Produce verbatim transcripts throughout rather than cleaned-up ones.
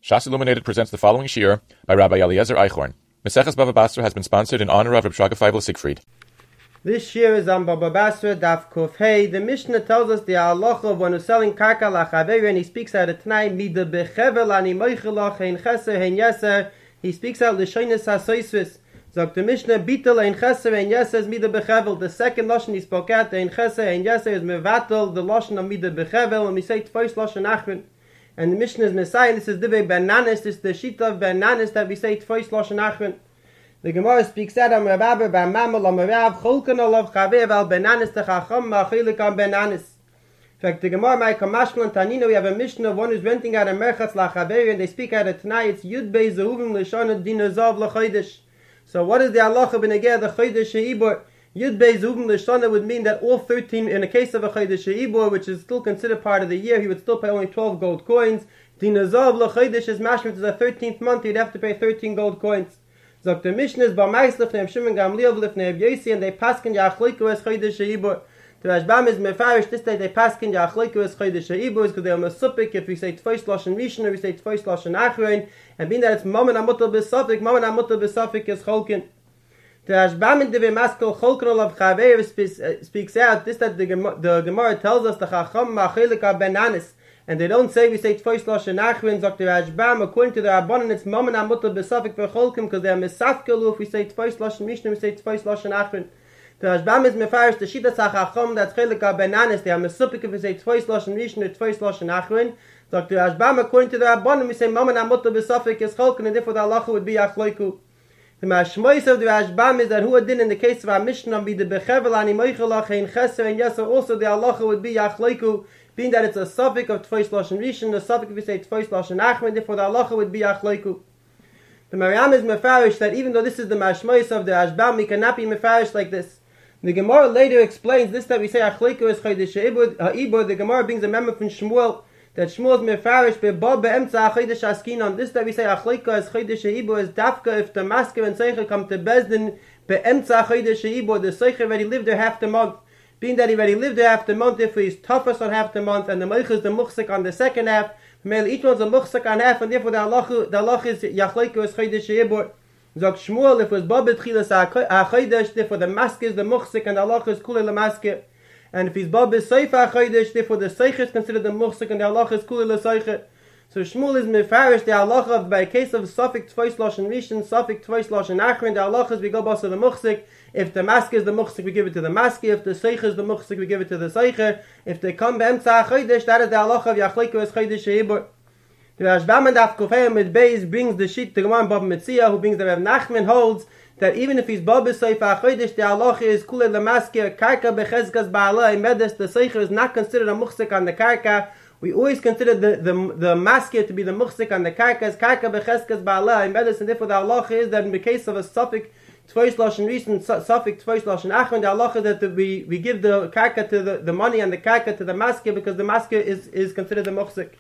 Shas Illuminated presents the following shiur by Rabbi Eliezer Eichhorn. Maseches Bava Basra has been sponsored in honor of Reb Shraga Feivel Siegfried. This shiur is on Bava Basra, Daf Kuf Hey. The Mishnah tells us the halacha of when who's selling karka lachaver, and he speaks out of Tanai, mida bechevel ani moichelach hein cheser hein yeser. He speaks out l'shoines hasoisvis. Sagt the Mishnah, bitel ein cheser hein yeser is mida bechevel. The second lashon he spoke out, ein cheser hein yeser is mevatel, the lashon of mida bechevel, and we say twice lashon achron. And the Mishnah is Messiah, this is Divei Bernanis, this is the Shita of Bernanis that we say twice Lashon Achron. The Gemara speaks out, Am Rababer Bar Mamel, Am Rav, Cholkan Olav Chavev al Bernanis, the Chacham, Machilik al Bernanis. In fact, the Gemara, my Kamashkel and Tanina, we have a Mishnah of one who's renting out a Merchatz Lachaver, and they speak out of tonight, it's Yud Bei Zehuvim Lishon Dinazav Lachodesh. So what is the halacha b'negeh the Chodesh She'ibor? Yud Bei Zehuvim Lishon would mean that all thirteen, in the case of a Chodesh She'ibor, which is still considered part of the year, he would still pay only twelve gold coins. Dinazav Lachodesh is mashmit is the thirteenth month, he'd have to pay thirteen gold coins. So the Mishnah is Bamais Lifnei Shimon Gamliel Lifnei Yosi, and they paskin Yachleiku as Chodesh She'ibor. The Rashbam is Mefarish, this day they paskin Yachleiku as Chodesh She'ibor, because they are Mesupik if we say Tvois Lashon Rishon or we say Tvois Lashon Achron, and being that it's Maman Amutal B'Safik, Maman Amutal B'Safik is Cholkin. The Rashbam in Divei Maskel Cholkan Olav Chaveir speaks out this that the, the Gemara tells us the Chacham Machilik Benanis, and they don't say we say Tvois Lashon Achron. Zok the Rashbam according to the Rabbanan it's Maman Amutal B'Safik for Cholkim because they are Mesafkelu if we say Tvois Lashon Mishnah we say Tvois Lashon Achron. The Rashbam is Mefarish the Shita Chacham that's Chilik Benanis they are Mesupik if we say Tvois Lashon Mishnah or Tvois Lashon Achron. Zok the Rashbam according to the Rabbanan we say Maman Amutal B'Safik is Cholkim and therefore the halacha would be Achloiku. The mashmois of the Rashbam is that who did in the case of our Mishnah be the bechevel ani moichelach ein cheser and yeser. Also the halacha would be yachleiku, being that it's a suffix of tvois lashon rishon, the suffix if we say tvois lashon achron, therefore the halacha would be yachleiku. The Maryam is mefarish that even though this is the mashmois of the Rashbam, we cannot be mefarish like this. The Gemara later explains this that we say achleiku is chodesh ha'ibur. The Gemara brings a member from Shmuel that Shmuel's mefarish beba beemtza chodesh askinon. This that we say achleika as chodesh sheibur is dafka if the masker and seicher come to bezdin beemtza chodesh sheibur. The seicher already lived there half the month. Being that he already lived there half the month, if he's toughest on half the month, and the meich is the muchsik on the second half, each one's a muchsik on half, and therefore the halach the halach is yachleika as chodesh sheibur. Zok Shmuel if it was babet chilas achodesh, therefore the masker is the muchsik and the halach is kulei lemasker. And if he's Bab is Seifa Chodesh, therefore the Seicha is considered the Muchsik and the halacha is Kuli L'Seicha. So Shmuel is Mefarish, the halacha of, by a case of Safik Tvois Lashon Rishon, Safik Tvois Lashon Achron, the halacha is we go basa the Muchsik. If the mask is the Muchsik, we give it to the mask. If the Seicha is the Muchsik, we give it to the Seicha. If they come Be'emtza Chodesh, that is the halacha of Yachleiku as Chodesh Sheibur. The Rashbam and Daf Kufay with Beis brings the sheet to the one Bab Metzia, who brings the Rav Nachman holds that even if he's Baba Seifa Chodesh, the halacha is Kulei Lemasker, Karka Bechezkas Ba'ala, Medes, the Seicher is not considered a Muchsik on the Karka. We always consider the, the, the Masker to be the Muchsik on the Karka, as Karka Bechezkas Ba'ala, Medes, and therefore the halacha is that in the case of a Safik Tvois Lashon Rishon, Safik Tvois Lashon Achron, the halacha is that the, we, we give the Karka to the, the money and the Karka to the Masker because the Masker is, is considered the Muchsik.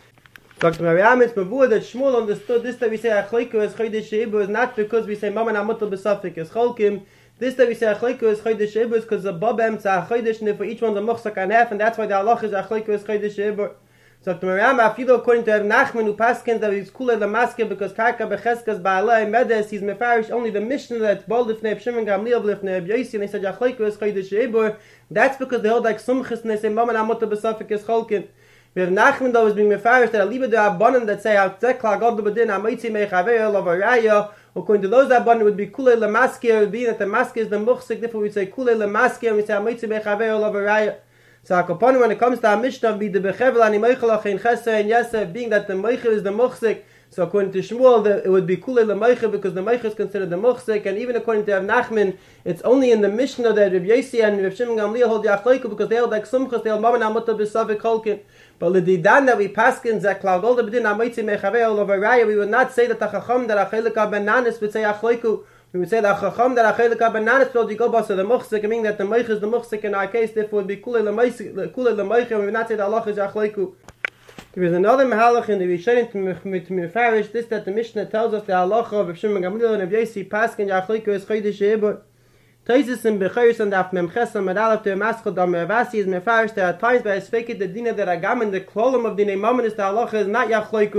Doctor Maryam is Mavur that Shmuel understood this that we say Achleiku as Chodesh Sheibur is not because we say Maman Amutal B'Safik as Cholkim. This that we say Achleiku as Chodesh Sheibur is because the Bab Emtza Chodesh and for each one's a Muchsak and half, and that's why the halacha is Achleiku as Chodesh Sheibur. So Doctor Maryam, Afido according to Rav Nachman who paskins that he's Kulei Lemasker because Karka Becheskas Ba'alai Medes he's Mefarish only the Mishnah that Bol Lifnei Shimon Gamliel Lifnei Yosi and they said Achleiku as Chodesh Sheibur. That's because they hold like Sumchis and they say Maman Amutal B'Safik as Cholkim. Rav Nachman though is being mefarish that a liba de Rabbanan that say Ha'tzekla God L'Badin Ha'moitzi Mechaveir L'Varaya. According to those Rabbanan would be Kulei Lemasker, being that the masker is the Muchsik. Therefore we say Kulei Lemasker and we say Ha'moitzi Mechaveir L'Varaya. So Ha'kaponim when it comes to Mishnah be the Bechevel Ani Moichelach Ein Cheser and Yeser, being that the Moichel is the Muchsik. So according to Shmuel, the, it would be Kulei L'Moichel because the Moichel is considered the Muchsik, and even according to Rav Nachman, it's only in the Mishnah that Rav Yosi and Rav Shimon Gamliel hold Yachleiku because they hold like Sumchas, they hold Maman Amutal B'Safik Cholkin. But l'didan that we paskin Zeklal Golda B'Din Ha'moitzi Mechaveir L'Varaya, we would not say that the Chacham that Achelik HaBenanis would say Achleiku. We would say that Chacham that Achelik HaBenanis will go basa the Muchsik, meaning that the Moich is the Muchsik in our case, therefore it would be Kulei L'Moich, and we would not say that Allah is Achleiku. There is another Mahalach in the Rishonim to Mefarish, this that the Mishnah tells us the halacha of Shimon Gamliel and Rav Yosi paskin Yachleiku as Chodesh Sheibur. Taisis in Bechoros and Daf Memches and Medalef to Maschel Dam Ravasi is Mefarish. There are times by Esfekit the Dina that Agam and the Klolim of Dinei Mammon is the halacha is not Yachleiku,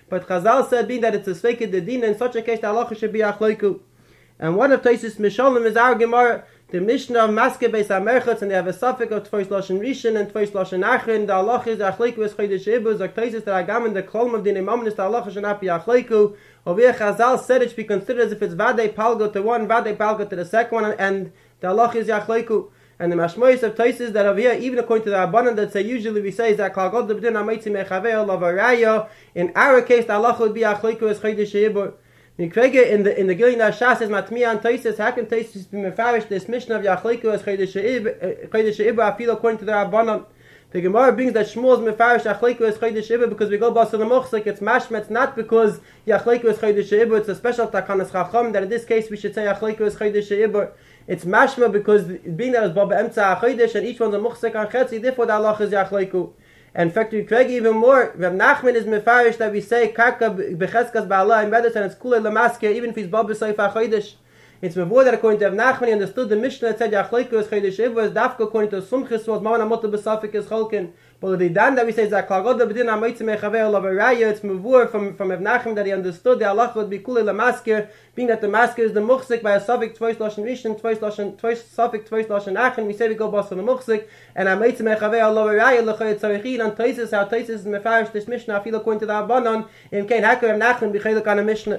But Chazal said being that it's a Sveika Dedina, in such a case the halacha should be Achloiku. And one of Taisus Mishalim is our Gemara, the Mishnah of Maske Beis HaMerchatz, and they have a suffix of Tvois Lashon Rishon and Tvois Lashon Achron. The halacha is Achloiku is Chodesh Ibu, Zok Taisus that Agam in the Kolm of the Imam is the halacha should not be Achloiku. Over here Chazal said it should be considered as if it's Vadei Palgo to one, Vadei Palgo to the second one, and the halacha is Achloiku. And the Mashmois of Taisus that over here, even according to the Rabbanan that say usually we say is that Klagod L'B'din HaMeitzi Mechaveh Lavaraya. In our case, the halacha would be Achloiku as Chodesh Ibu. In the in the Gilin Shas is Matmiya and Taisus. How can Taisus be mefarish this Mishnah of Yachleiku as Chodesh Ibu? Chodesh Ibu Afil according to the Rabbanan. The Gemara brings that Shmuel is mefarish Yachleiku as Chodesh Ibu because we go Basar L'Mochzik. It's mashma. It's not because Yachleiku as Chodesh Ibu. It's a special Takanas Chacham that in this case we should say Yachleiku as Chodesh Ibu. It's mashma because being that it's Baba Emtza Chodesh and each one's a Mochzik on Chetzi. Therefore the halacha is Yachleiku. And in fact, we Craig even more. Rav Nachman is mefarish that we say karka becheskas ba'ala in Vedas and it's kulei lamaske even if he's bab b'seif ha'chodesh. It's before that according to Rav Nachman he understood the Mishnah that said Yachleiku is chodesh Ibu is dafka according to Sumchis was Maman Amoto b'safik is cholkin. But the Dan that we say Zaklagod L'B'din HaMeitzi Mechaveh Lavaraya, it's mevur from from Rav Nachman that he understood the halacha would be kulei lamaske, being that the masker is the muchzik by a safik tvois lashon rishon, tvois lashon tvois safik tvois lashon achon. We say we go basar the muchzik and HaMeitzi Mechaveh Lavaraya l'chayet tzarichin and Taisus how Taisus is mefarish this Mishnah afil according to the Rabbanan in Kain Hakar Rav Nachman b'chelik on a Mishnah.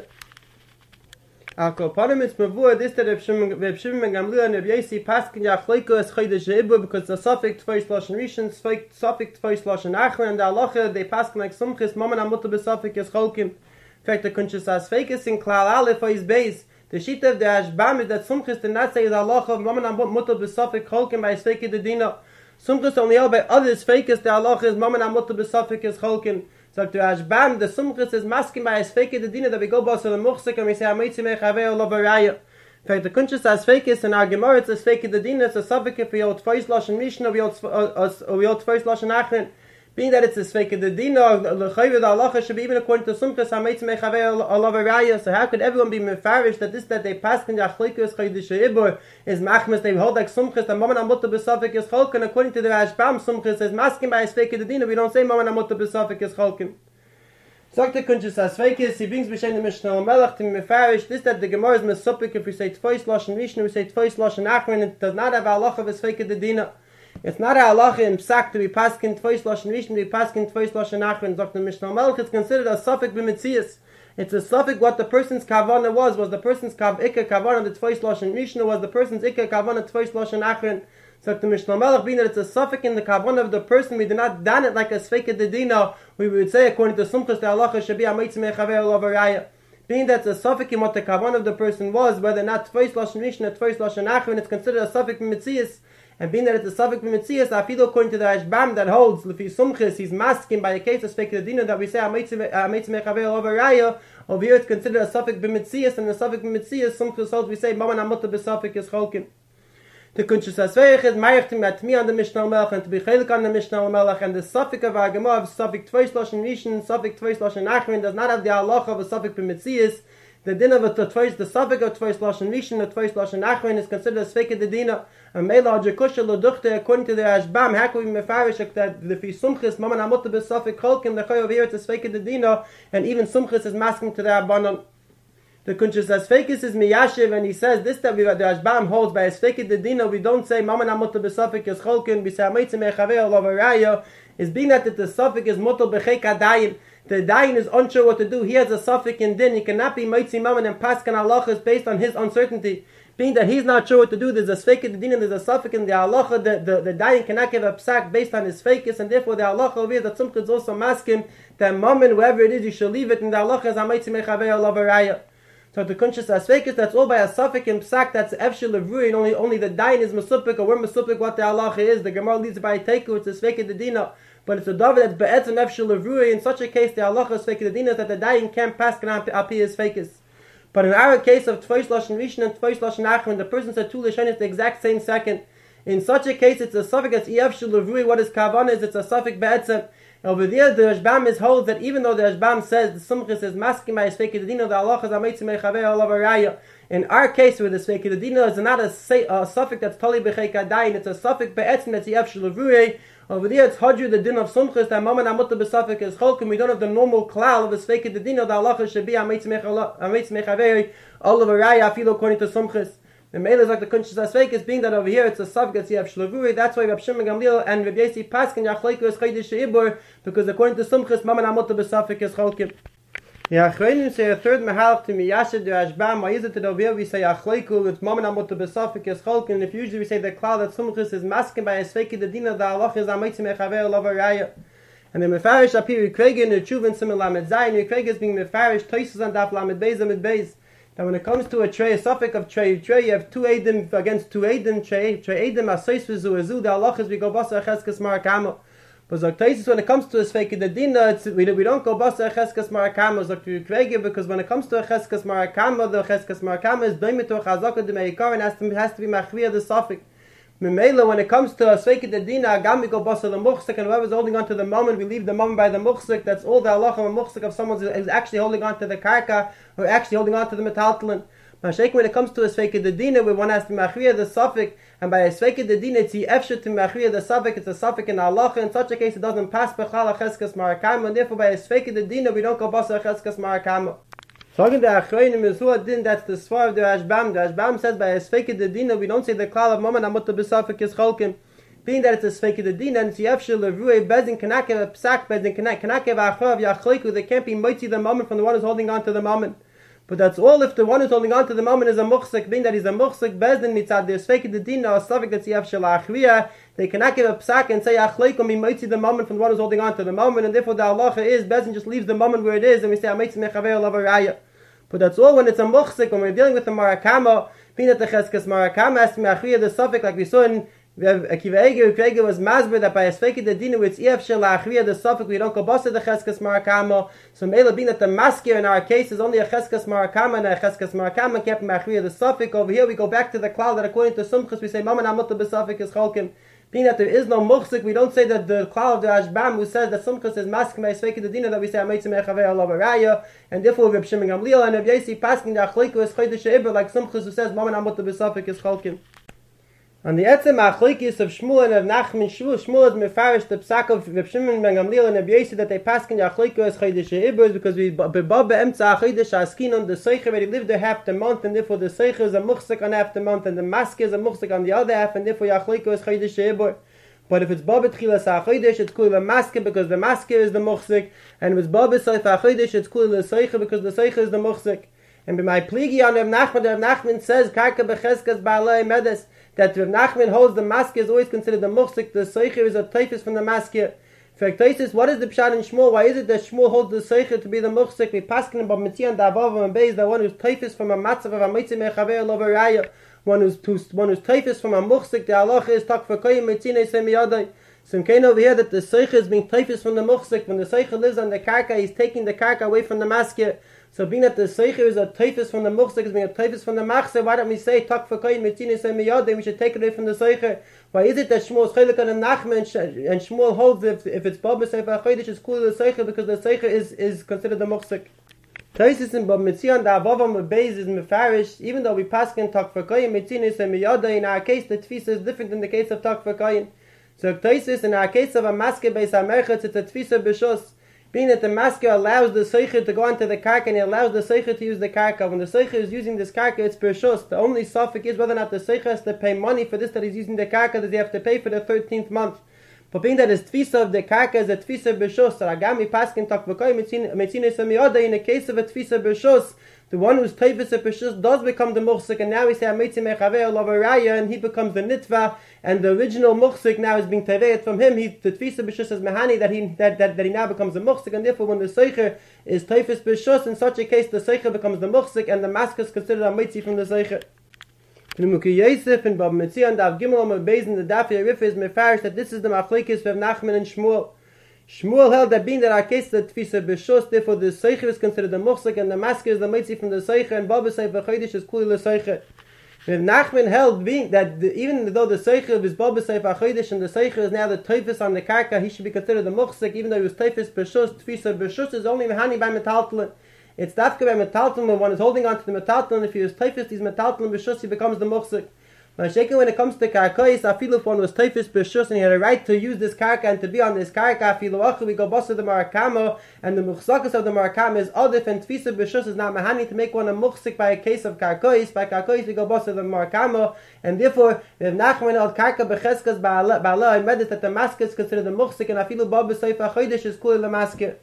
Al Kopanim it's mevur this that Rav Shimon ben Gamliel and Rav Yossi paskin Yachleiku as chodesh Ibu because the safik tvois lashon rishon, safik tvois lashon achon, and the halacha they paskin like Sumchis Maman Amoto b'safik is cholkin. In fact, the Kunshas as fakis in Klal Aleph for his base. The sheet of the Ashbam is that Sumchis did not say is halacha of Maman Amoto b'safik cholkin by his fakir the dina. Sumchis only held by others fakis the halacha is Maman Amoto b'safik is cholkin. So to Ashbam, the Sumchis is masking by his fakir the dina that we go basar the muchzik and we say HaMeitzi Mechaveh Lavaraya. In fact, the Kunshas as fakis in our Gemara it's as fakir the dina. It's a suffix for Yod Tvois Lashon Rishon or Yod Tvois Lashon Achron. Being that it's a Sveika the Dina, the Chayv the halacha should be even according to Sumchis HaMeitzi Mechaveh Lavaraya. So how could everyone be mefarish that this that they pass in Yachleiku is Chodesh Ibu is machmas? They hold like Sumchis the Maman Amoto b'safik is cholkin. According to the Rashbam, Sumchis is masking by a Sveika the Dina. We don't say Maman Amoto b'safik is cholkin. Sagt the Kunshas as Sveikis, he brings b'shem the Mishnah Melech to be mefarish. This that the Gemara is mesupik if we say Tvois Lashon Rishon, we say Tvois Lashon Achron. It does not have a halacha of a Sveika the Dina. It's not a halacha in Psak to be paskin Tvois Lashon Rishon, to be paskin Tvois Lashon Achron. Doctor Mishnah Melech is considered a suffix b'mitzias. It's a suffix what the person's kavana was. Was the person's kav ikka kavana the Tvois Lashon Rishon, or was the person's ikka kavana Tvois Lashon Achron? So the Mishnah Melech being that it's a suffix in the kavana of the person, we do not dan it like a sveika dedina. We would say according to Sumchis the halacha should be HaMeitzi Mechaveh Lavaraya. Being that it's a suffix in what the kavana of the person was, whether or not Tvois Lashon Rishon or Tvois Lashon Achron, it's considered a suffix b'mitzias. And being that it's a suffix b'mitzias, afido according to the Ashbam that holds lefi Sumchis, he's masking by a case of sveika dedina that we say HaMeitzi Mechaveh Lavaraya. Over here it's considered a suffix b'mitzias, and the suffix b'mitzias Sumchis holds we say Maman Amoto b'safik is cholkin. The Kunshas Asveich is Mayachtim at me on the Mishnah Melech and to be Chelik on the Mishnah Melech, and the suffix of our Gemara of suffix Tvois Lashon Rishon, suffix Tvois Lashon Achron does not have the halacha of a suffix b'mitzias. The din of the Tvois, the suffix of Tvois Lashon Rishon, the Tvois Lashon Achron is considered a sveika the dina. And Mela Hajakusha L'Duchte according to the Ashbam, how can we mefarish that the Fi Sumchis Maman Amoto b'safik cholkin the Chay over here it's a sveika the dina, and even Sumchis is masking to the Abanon. The Kunshas as Fakis is Miyashiv, and he says this that we the Ashbam holds by a Sveikid the Dina. We don't say Maman Amoto b'safik is cholkin, we say HaMeitzi Mechaveh Lavaraya. Is being that the suffix is moto b'chek hadayin. The dayin is unsure what to do. He has a suffix in din. He cannot be Meitzi Maman and Paskan halachas based on his uncertainty. Being that he's not sure what to do, there's a Sveikid the Dina, there's a suffix in the halacha. The the, the dayin cannot give a psak based on his fakis, and therefore the halacha over here that Sumchis is also masking that Maman, whoever it is, you should leave it, and the halacha is HaMeitzi Mechaveh Lavaraya. So the Kunshas Asveikis, that's all by a suffix in Psak, that's Efshel Levrui, and only, only the Dain is Mesupik, or we're Mesupik what the halacha is. The Gemara leads by a Teiku, it's a Sveikid the Dina. But it's a David that's Be'etz and Efshel Levrui. In such a case, the halacha is Sveikid the Dina, that the Dain can't pass Api his Sveikis. But in our case of Tvois Lashon Rishon and Tvois Lashon Achron, the person said two Lashonis the exact same second. In such a case, it's a suffix that's Efshel Levrui. What is Kavan is, it's a suffix Be'etzem. Over there, the Rashbam is holds that even though the Rashbam says the Sumchis is masking by a Sveikid the Dina, the halacha is HaMeitzi Mechaveh Lavaraya. In our case, where the Sveikid the Dina is not a, say, a suffix that's totally b'chei kadayin, it's a suffix be'etzim that's Yefshel Levrui. Over there, it's Hadru, the din of Sumchus, that Maman Amutta Besafik is Cholkim. We don't have the normal klal of a Sveikid the din of the halacha should be Amitz Mechavei, all of a Raya, Afilo according to Sumchus. The Mele is like the Kunshas Sveikis, being that over here it's a Savgat, you have Shlavuri, that's why Rab Shimon Gamliel and Rab Yesi Paskin, Yachleiku is Chaydish Sheibur, because according to Sumchus, Maman Amutta Besafik is Cholkim. Yeah, Achreinim say a third Mahalach to Miyashid, the Ashbam, why is it that over here we say Yachleiku, with Maman Amutta Besafik is Cholkim, and if usually we say the klal that Sumchus is masking by a Sveikid the din of the halacha is Amitz Mechavei, all of a Raya. And the Mefarish appear Rekrege in the Chuvin Simon Lamed Zayin, Rekrege is being Mefarish, Toisus and Daf Lamed Beis Lamed Beis. Now when it comes to a tray, a suffix of tray, tray, you have two Eidim against two Eidim, tray, tray Eidim, Asois Vizu Ezu, the halachas we go Basa Cheskes Marakamo. But Zok Toisus, when it comes to a Sveikid the Dina, we, we don't go Basa Cheskes Marakamo, Zok Rekrege, because when it comes to a Cheskes Marakamo, the Cheskes Marakamo is Doimit to a Chazaka de Meikar, and has to, has to be Machvia the suffix. Memela, when it comes to a Sveikid the Dina, Agami go Basa the Muchsik, and whoever's holding on to the moment, we leave the moment by the Muchsik. That's all the halacha of a Muchsik of someone who's actually holding on to the Karka, or actually holding on to the Metaltalin. Mashake, when it comes to a Sveikid the Dina, we one has to Machriya the suffix, and by a Sveikid the Dina, it's the Efshet to Machriya the suffix, it's a suffix in halacha. In such a case, it doesn't pass Bechal Cheskes Marakam, and therefore by a Sveikid the Dina, we don't go Basa Cheskes Marakam. Talking to Achreinim Mezua Din, that's the Svar of the Ashbam. The Ashbam says by a Sveikid the Dina, we don't say the klal of Maman Amutta Besafik is Cholkim. Being that it's a Sveikid the Dina, and it's Yefshel Levrui Bezin Kanakev a Psak Bezin Kanakev Achav Yachleiku, they can't be Moitzi the moment from the one who's holding on to the moment. But that's all if the one who's holding on to the moment is a Muchsik, being that he's a Muchsik Bezin Mitzad, the Sveikid the Dina, or Slavik that's Yefshel Achriya, they cannot give a Psak and say Achleiku, me Moitzi the moment from the one who's holding on to the moment, and therefore the halacha is Bezin just leaves the moment where it is, and we say Amitz Mechavei Lavaraya. But that's all when it's a muchsik, when we're dealing with the marakama, being that the cheskes marakama has to be achriya the suffix, like we saw in Akiva Eger, Akiva was masber that by a Sveikid the Dina, it's ef shel achriya the suffix, we don't go basa the cheskes marakama. So mela being that the maskir in our case is only a cheskes marakama, and a cheskes marakama can't be achriya the suffix. Over here we go back to the klal that according to Sumchus we say Maman Amutta Besafik is Cholkim. Being that there is no muchsik, we don't say that the klal of the Ashbam who says that Sumchus is masking by Sveikid the Dina, that we say Amitz Mechavei Alav Araya, and therefore Reb Shimon Gamliel and Reb Yesi pasking the Achleiku is Chaydish Sheibur, like Sumchus who says Maman Amutta Besafik is Cholkim. On the etzem Achleikis of Shmuel and of Nachman, Shmuel, Shmuel is mefarish the psak of Reb Shimon ben Gamliel and Reb Yesi that they paskin the Achleiku as Chaydish Sheibur, because we bebab be'emtza Chaydish Askin on the Seicher where he lived there half the month, and therefore the Seicher is a muchsik on half the month, and the mask is a muchsik on the other half, and therefore Achleiku is Chaydish Sheibur. But if it's Babet Chilas HaChodesh, it's Kul Maske because the Maske is the Muchsik, and if it's Babet Seif HaChodesh, it's Kul Seicha because the Seicha is the Muchsik. And by my pligi on Rav Nachman, Rav Nachman says Karka Becheskas Ba'alei Medes, that Rav Nachman holds the Maske is always considered the Muchsik, the Seicha is a Teifis from the Maske. Faktosis, what is the Pshat in Shmuel? Why is it that Shmuel holds the Seicha to be the Muchsik? We paskin about Mitzian Davav and Beis, the one who's Teifis from a Matzav of a Mitzvah Mechavei Lovaraya. One who's one who's teifis from a muchsik, the halacha is tak v'koyim mitzinei semiyadai. So came over here that the seicha is being teifis from the muchsik. When the seicha lives on the karka, he's taking the karka away from the maskir. So being that the seicha is a teifis from the muchsik, is being a teifis from the machse, why don't we say tak v'koyim mitzinei semiyadai? We should take it away from the seicha. Why is it that Shmuel is chaylik on the Nachman and Shmuel holds if if it's Babas Sefer HaChodesh it's cool the seicha because the seicha is is considered the muchsik. Taisis in Bab Mitzion, the Avavam Beis is Mefarish, even though we pass in Tak Fakayin, Mitzinis and Miyada, in our case the Tfisa is different than the case of Tak Fakayin. So Taisis, in our case of a Maske Beis HaMerchetz, it's a Tfisa B'Shus, being that the Maske allows the Seicher to go onto the Karka, and he allows the Seicher to use the Karka. When the Seicher is using this Karka, it's B'Shus. The only suffix is whether or not the Seicher has to pay money for this that he's using the Karka, that he have to pay for the thirteenth month. But being that his tfisa of the karka is a tfisa b'shus, that agami paskin tak v'koy mitzine semiyada, in the case of a tfisa b'shus, the one who's teifis a b'shus does become the muchsik, and now we say amitzi mechavei olav araya, and he becomes the nitva, and the original muchsik now is being teveit from him. He the tfisa b'shus is mehani that he that, that, that he now becomes the muchsik, and therefore when the seicher is teifis b'shus, in such a case the seicher becomes the muchsik, and the mask is considered a mitzi from the seicher. In Muki Yosef and Bab Mitzion, Dav Gimel on Beis in the Daf Yerif is mefarish that this is the machlekes of Nachman and Shmuel. Shmuel held that being that our case the tfisa b'shus, therefore the seicher is considered the muchsik, and the masker is the mitzi from the seicher, and Baba Sefer HaChodesh is kuli the seicher. And Nachman held being that the, even though the seicher is Baba Sefer HaChodesh and the seicher is now the teifis on the karka, he should be considered the muchsik, even though he was teifis b'shus. Tfisa b'shus is only mehani by metaltalin. It's dafka by metaltalin when one is holding on to the metaltalin. If he is teifis, these metaltalin b'shus, he becomes the muchsik. Mashake, when it comes to karkais, afilu if one was typhus b'shus and he had a right to use this karka and to be on this karka, afilu achu we go boss of the marakama, and the muchsakas of the marakama is adif, and tfisa b'shus is not mahani to make one a muchsik by a case of karkais. By karkais we go boss of the marakama, and therefore if Nachman held karka b'cheskas ba'ala and medit that the masker is considered the muchsik, and afilu bab b'seifa chodesh is kul the masker.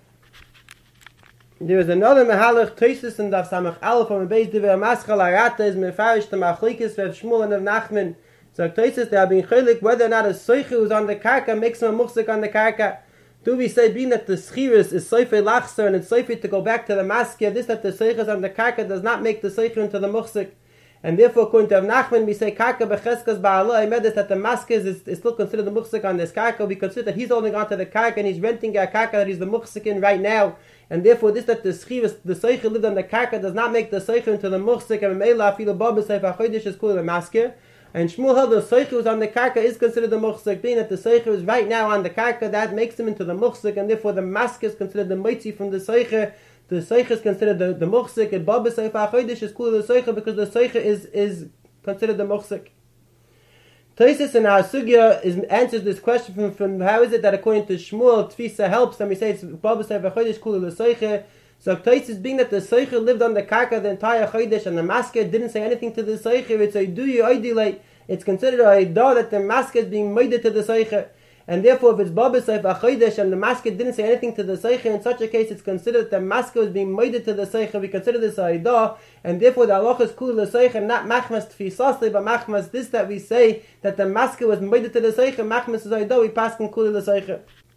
There is another mehalach Tosis and Daf Samach Aleph from the base divrei maschal arata is mefarish the machlekes Rav Shmuel and Rav Nachman. So Tosis they have been chaylik whether or not a soiche who's on the karka makes him a muchsik on the karka. Do we say being that the schiris is soife lachser and it's soife to go back to the masker, this that the soiche is on the karka does not make the soiche into the muchsik. And therefore, according to Rav Nachman, we say karka becheskas ba'ala. I meant that the masker is, is still considered the muchsik on this karka. We consider that he's holding on to the karka and he's renting a karka that he's the muchsik in right now. And therefore, this that the schivas, the seicher lived on the karka does not make the seicher into the muchsik. And meila afilu bab b'seif hachodesh is called the masker. And Shmuel held the seicher who's on the karka is considered the muchsik. Being that the seicher is right now on the karka, that makes him into the muchsik. And therefore, the masker is considered the mitzi from the seicher. The seicher is considered the, the muchsik. And bab b'seif hachodesh is called the seicher because the seicher is, is considered the muchsik. Tosis in our sugya is, answers this question from, from how is it that according to Shmuel Tfisa helps and we say it's Baba Sefer Chodesh Kula L'Seiche. So Tosis being that the Seiche lived on the karka the entire Chodesh and the masker didn't say anything to the Seiche, it's a do you ideally it's considered a da that the masker is being made to the Seiche. And therefore, if it's Baba Sefer Chodesh and the masker didn't say anything to the Seiche, in such a case, it's considered that the masker is being made to the Seiche. We consider this a idah, and therefore the halacha is kul the Seiche, not machmas tfisasli, but machmas this that we say that the masker was made to the Seiche. Machmas is a idah. We pass in kul the Seiche.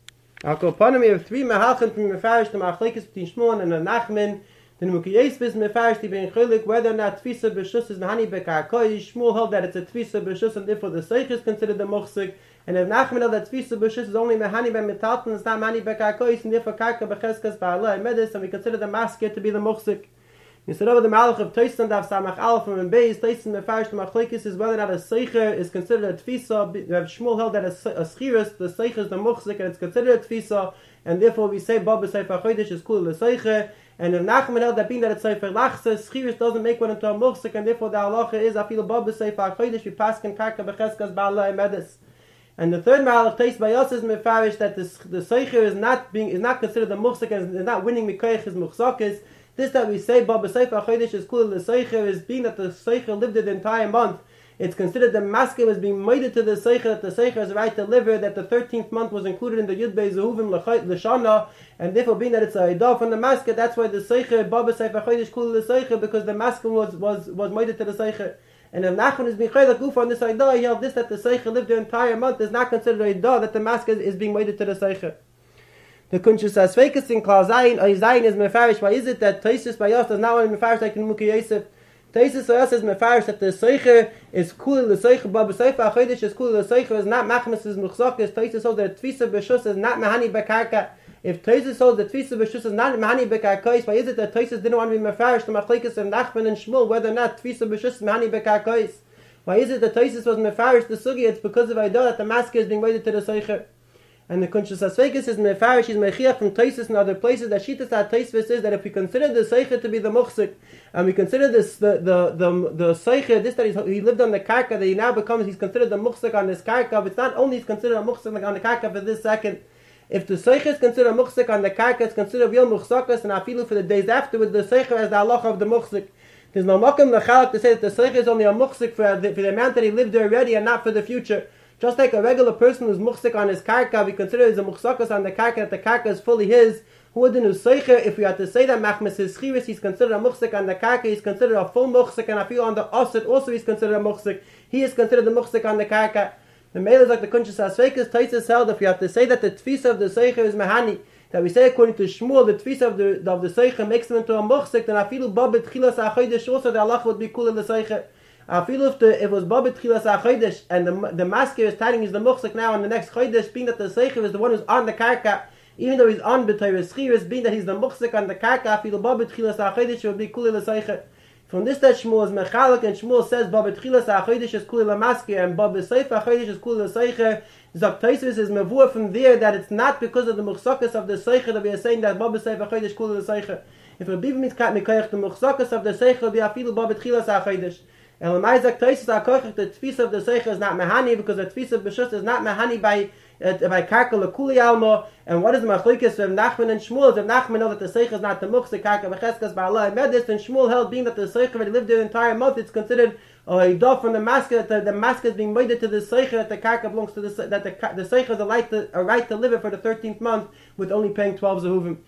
Al kopanim we have three mehalchim from mefarish the machlekes between Shmuel and Nachman. The mukiyes bis mefarish the ben cholik whether or not tfisa b'shus is mahani bekarkoi. Shmuel held that it's a tfisa b'shus, and therefore the Seiche is considered the muchsik. And if Nachman held that tfisa b'shus is only mehani be'metalton, it's not mahani bekarkois, and therefore karka b'cheskas ba'alai medis, and we consider the masker to be the muchsik. Instead of the malach of Tosis and Daf Samach Aleph from and Beis, Tosis and mefarish the machlekes is whether or not a seicher is considered a tfisa. Rav Shmuel held that a, a schiris, the seicher is the muchsik, and it's considered a tfisa, and therefore we say Baba Sefer Chodesh is kul l'seicher. And if Nachman held that being that it's Sefer Lachse, schiris doesn't make one into a muchsik, and therefore the halacha is afilu Baba Sefer Chodesh we pass in karka b'cheskas ba'alai medis. And the third malach Tosis by us is mefarish that the the seicher is not being is not considered the muchsik and is not winning mikoich his muchsakis. This that we say Baba Sefer Chodesh is kul the seicher is being that the seicher lived the entire month. It's considered the masker was being made to the seicher, that the seicher is right to live here, that the thirteenth month was included in the Yud Beis Zehuvim L'Shana, and therefore being that it's a idah from the masker, that's why the seicher Baba Sefer Chodesh kul the seicher, because the masker was was was made to the seicher. And if Nachman is being chaylik ufa on this idah, he held this that the seicher lived the entire month is not considered a idah that the masker is being made to the seicher. The kunshus asfekes in Klal Zayin or Zayin is mefarish. Why is it that Tosis by us does not want to mefarish like in Mukhi Yosef? Tosis by us is mefarish that the seicher is kul the seicher, Baba Sefer Chodesh is kul the seicher is not machmas is muchzakis. Tosis holds that tfisa b'shus is not mahani bekarka. If Tosis holds that tfisa b'shus is not mahani bekarkais, why is it that Tosis didn't want to be mefarish the machlekes of Nachman and Shmuel whether or not tfisa b'shus is mahani bekarkais? Why is it that Tosis was mefarish the sugi? It's because of idah that the masker is being weighted to the seicher. And the Kunshus Asfekes is mefarish, is mechiach from Tosis and other places that Shitas at Tosis is that if we consider the seicher to be the muchsik, and we consider this the the the, the seicher, this that he's, he lived on the karka, that he now becomes he's considered the muchsik on this karka, but it's not only he's considered a muchsik on the karka for this second. If the seicher is considered a muchsik on the karka, it's considered real muchsakas, and afilu for the days afterwards, the seicher as the halacha of the muchsik. There's no makom lechalak to say that the seicher is only a muchsik for the, for the amount that he lived there already and not for the future. Just like a regular person who's muchsik on his karka, we consider as a muchsakas on the karka, that the karka is fully his. Who would do seicher? If we had to say that machmas is chiris, he's considered a muchsik on the karka, he's considered a full muchsik, and I feel on the osid also he's considered a muchsik. He is considered the muchsik on the karka. The mail is like the kunshus asfekes Tosis held. If we have to say that the tfisa of the seicher is mahani, that we say according to Shmuel, the tfisa of the of the seicher makes him into a muchsik, then I feel babet chilas achodesh also the Allah would be cool in the seicher. I feel if the if it was babet chilas achodesh and the the masker is telling is the muchsik now and the next chodesh, being that the seicher is the one who's on the karka, even though he's on b'tayres chiris, being that he's the muchsik on the karka, I feel babet chilas achodesh would be cool in the seicher. From this that Shmuel is mechalek, and Shmuel says babet chilas achodesh is kul la masker and babet sefer achodesh is kul la seicher. Zok Tosis is mevur from there that it's not because of the muchsakas of the seicher that we are saying that babet sefer achodesh kul la seicher. If a bib mitkat mikoyach the muchsakas of the seicher be afilu babet chilas achodesh. And Lamai Zaktoisis HaKochach, the Tfisa of the Seicha is not Mehani, because the Tfisa of Beshus is not Mehani by uh, by Karka Lekuli Alma. And what is the Machlokes of Nachman and Shmuel? If Nachman know that the Seicha is not the Muchse, Karka Becheskas Ba'alai Medis, and Shmuel held being that the Seicha already lived there the entire month, it's considered a Idah from the mask, that the, the mask is being made to the Seicha, that the Karka belongs to the, that the, the Seicha is a right, to, a right to live it for the thirteenth month, with only paying twelve Zehuvim.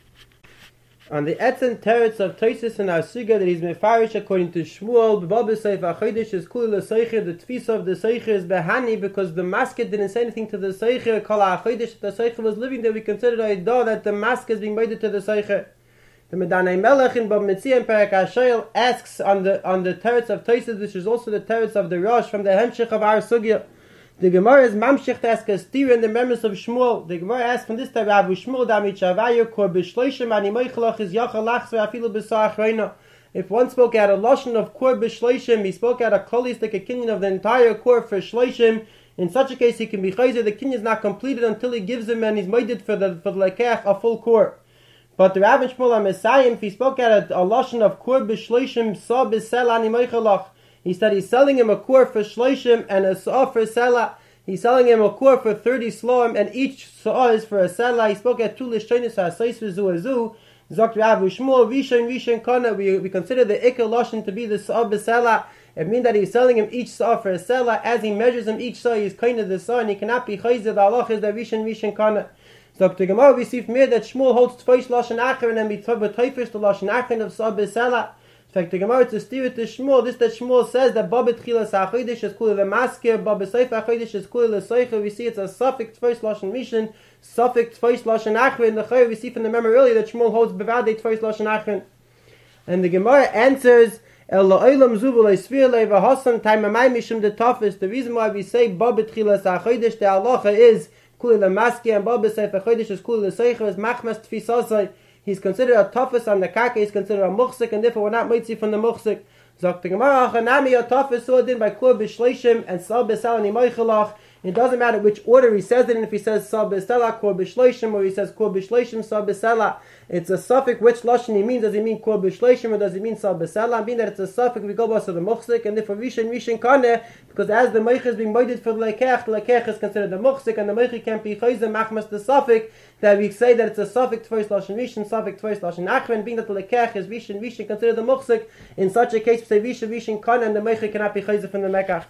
On the Etzen Teretz of Tosis and Asuga that he's mefarish according to Shmuel, B'Baba Seif HaChodesh is Kuli L'Seicher, the Tfisa of the Seicher is Behani, because the Masket didn't say anything to the Seicher, Kol HaChodesh, the Seicher was living there, we considered a Idah that the mask is being made to the Seicher. The Medanei Melech in Bab Metzia and Perek HaShoel asks on the on the Teretz of Tosis, which is also the Teretz of the Rosh, from the Hemshech of our Sugya. The Gemara is Mamshech to ask a steer in the members of Shmuel. The Gemara asks from this time, Abu Shmuel Damit Shavayu Kor B'Shloishim Ani Moichelach is Yachal Lachzer Afilu B'Sar Achreina. If one spoke out a lashon of Kor B'Shloishim, he spoke out a kolistic a kinyan of the entire Kor for Shloishim. In such a case, he can be chayzer. The kinyan is not completed until he gives him and he's made for the for the lekech a full Kor. But the Rabbi Shmuel HaMesayim, if he spoke out a, a lashon of Kor B'Shloishim Sa B'Sel Ani Moichelach, he said he's selling him a kur for shloishim and a sa'ah for sela. He's selling him a kur for thirty sloim, and each sa'ah is for a sela. He spoke at two lishtonis ha'asais v'zu azu. Zok Rav Shmuel Rishon Rishon Kana. We we consider the ikar lashon to be the sa'ah b'sela. It means that he's selling him each sa'ah for a sela. As he measures him each sa'ah, he's kind of the sa'ah, and he cannot be chayzer. The halach is the Rishon Rishon Kana. So the Gemara we see from here that Shmuel holds twice lashon acher, and then we twice the lashon acher of sa'ah b'sela. In fact, the Gemara to steer it to Shmuel, this that Shmuel says that Baba Tchilas HaChodesh is Kuli L'Maskir, Baba Seif HaChodesh is Kuli L'Seicha. We see it's a suffix twice Lashon Mishin, suffix twice Lashon Achrin. The Chayr we see from the memory earlier that Shmuel holds Bevadei twice Lashon Achrin. And the Gemara answers, El La'olam Zuvu Le'Svir Le'va Hasan Time Amay Mishum De Tafis. The reason why we say Baba Tchilas HaChodesh, the halacha is Kuli L'Maskir, and Baba Seif HaChodesh is Kuli L'Seicha, is Machmas Tfisasai. He's considered a toughest on the kaka, he's considered a muchsik, and therefore we're not mitzi from the muchsik. Zok the Gemara, Achanami, a toughest, so din by Kur B'Shleishim, and Sal B'Sal and Imoichelach. It doesn't matter which order he says it in, if he says Sal B'Sela, Kur B'Shleishim, or he says Kur B'Shleishim, Sal B'Sela. It's a suffix, which lashon he means. Does he mean Kur B'Shleishim, or does he mean Sal B'Sela? I mean that it's a suffix, we go back to the muchsik, and therefore Rishon, Rishon Kaneh, because as the Meich is being moided for the Lekech, the Lekech is considered the muchsik, and the Meich can't be Chayzer, Machmas the suffix, that we say that it's a suffix twice lashon Rishon, suffix twice lashon Achron, being that the Lekech is Rishon, Rishon considered the muchsik. In such a case, we say Rishon, Rishon Kaneh, and the Meich cannot be Chayzer from the Mekach.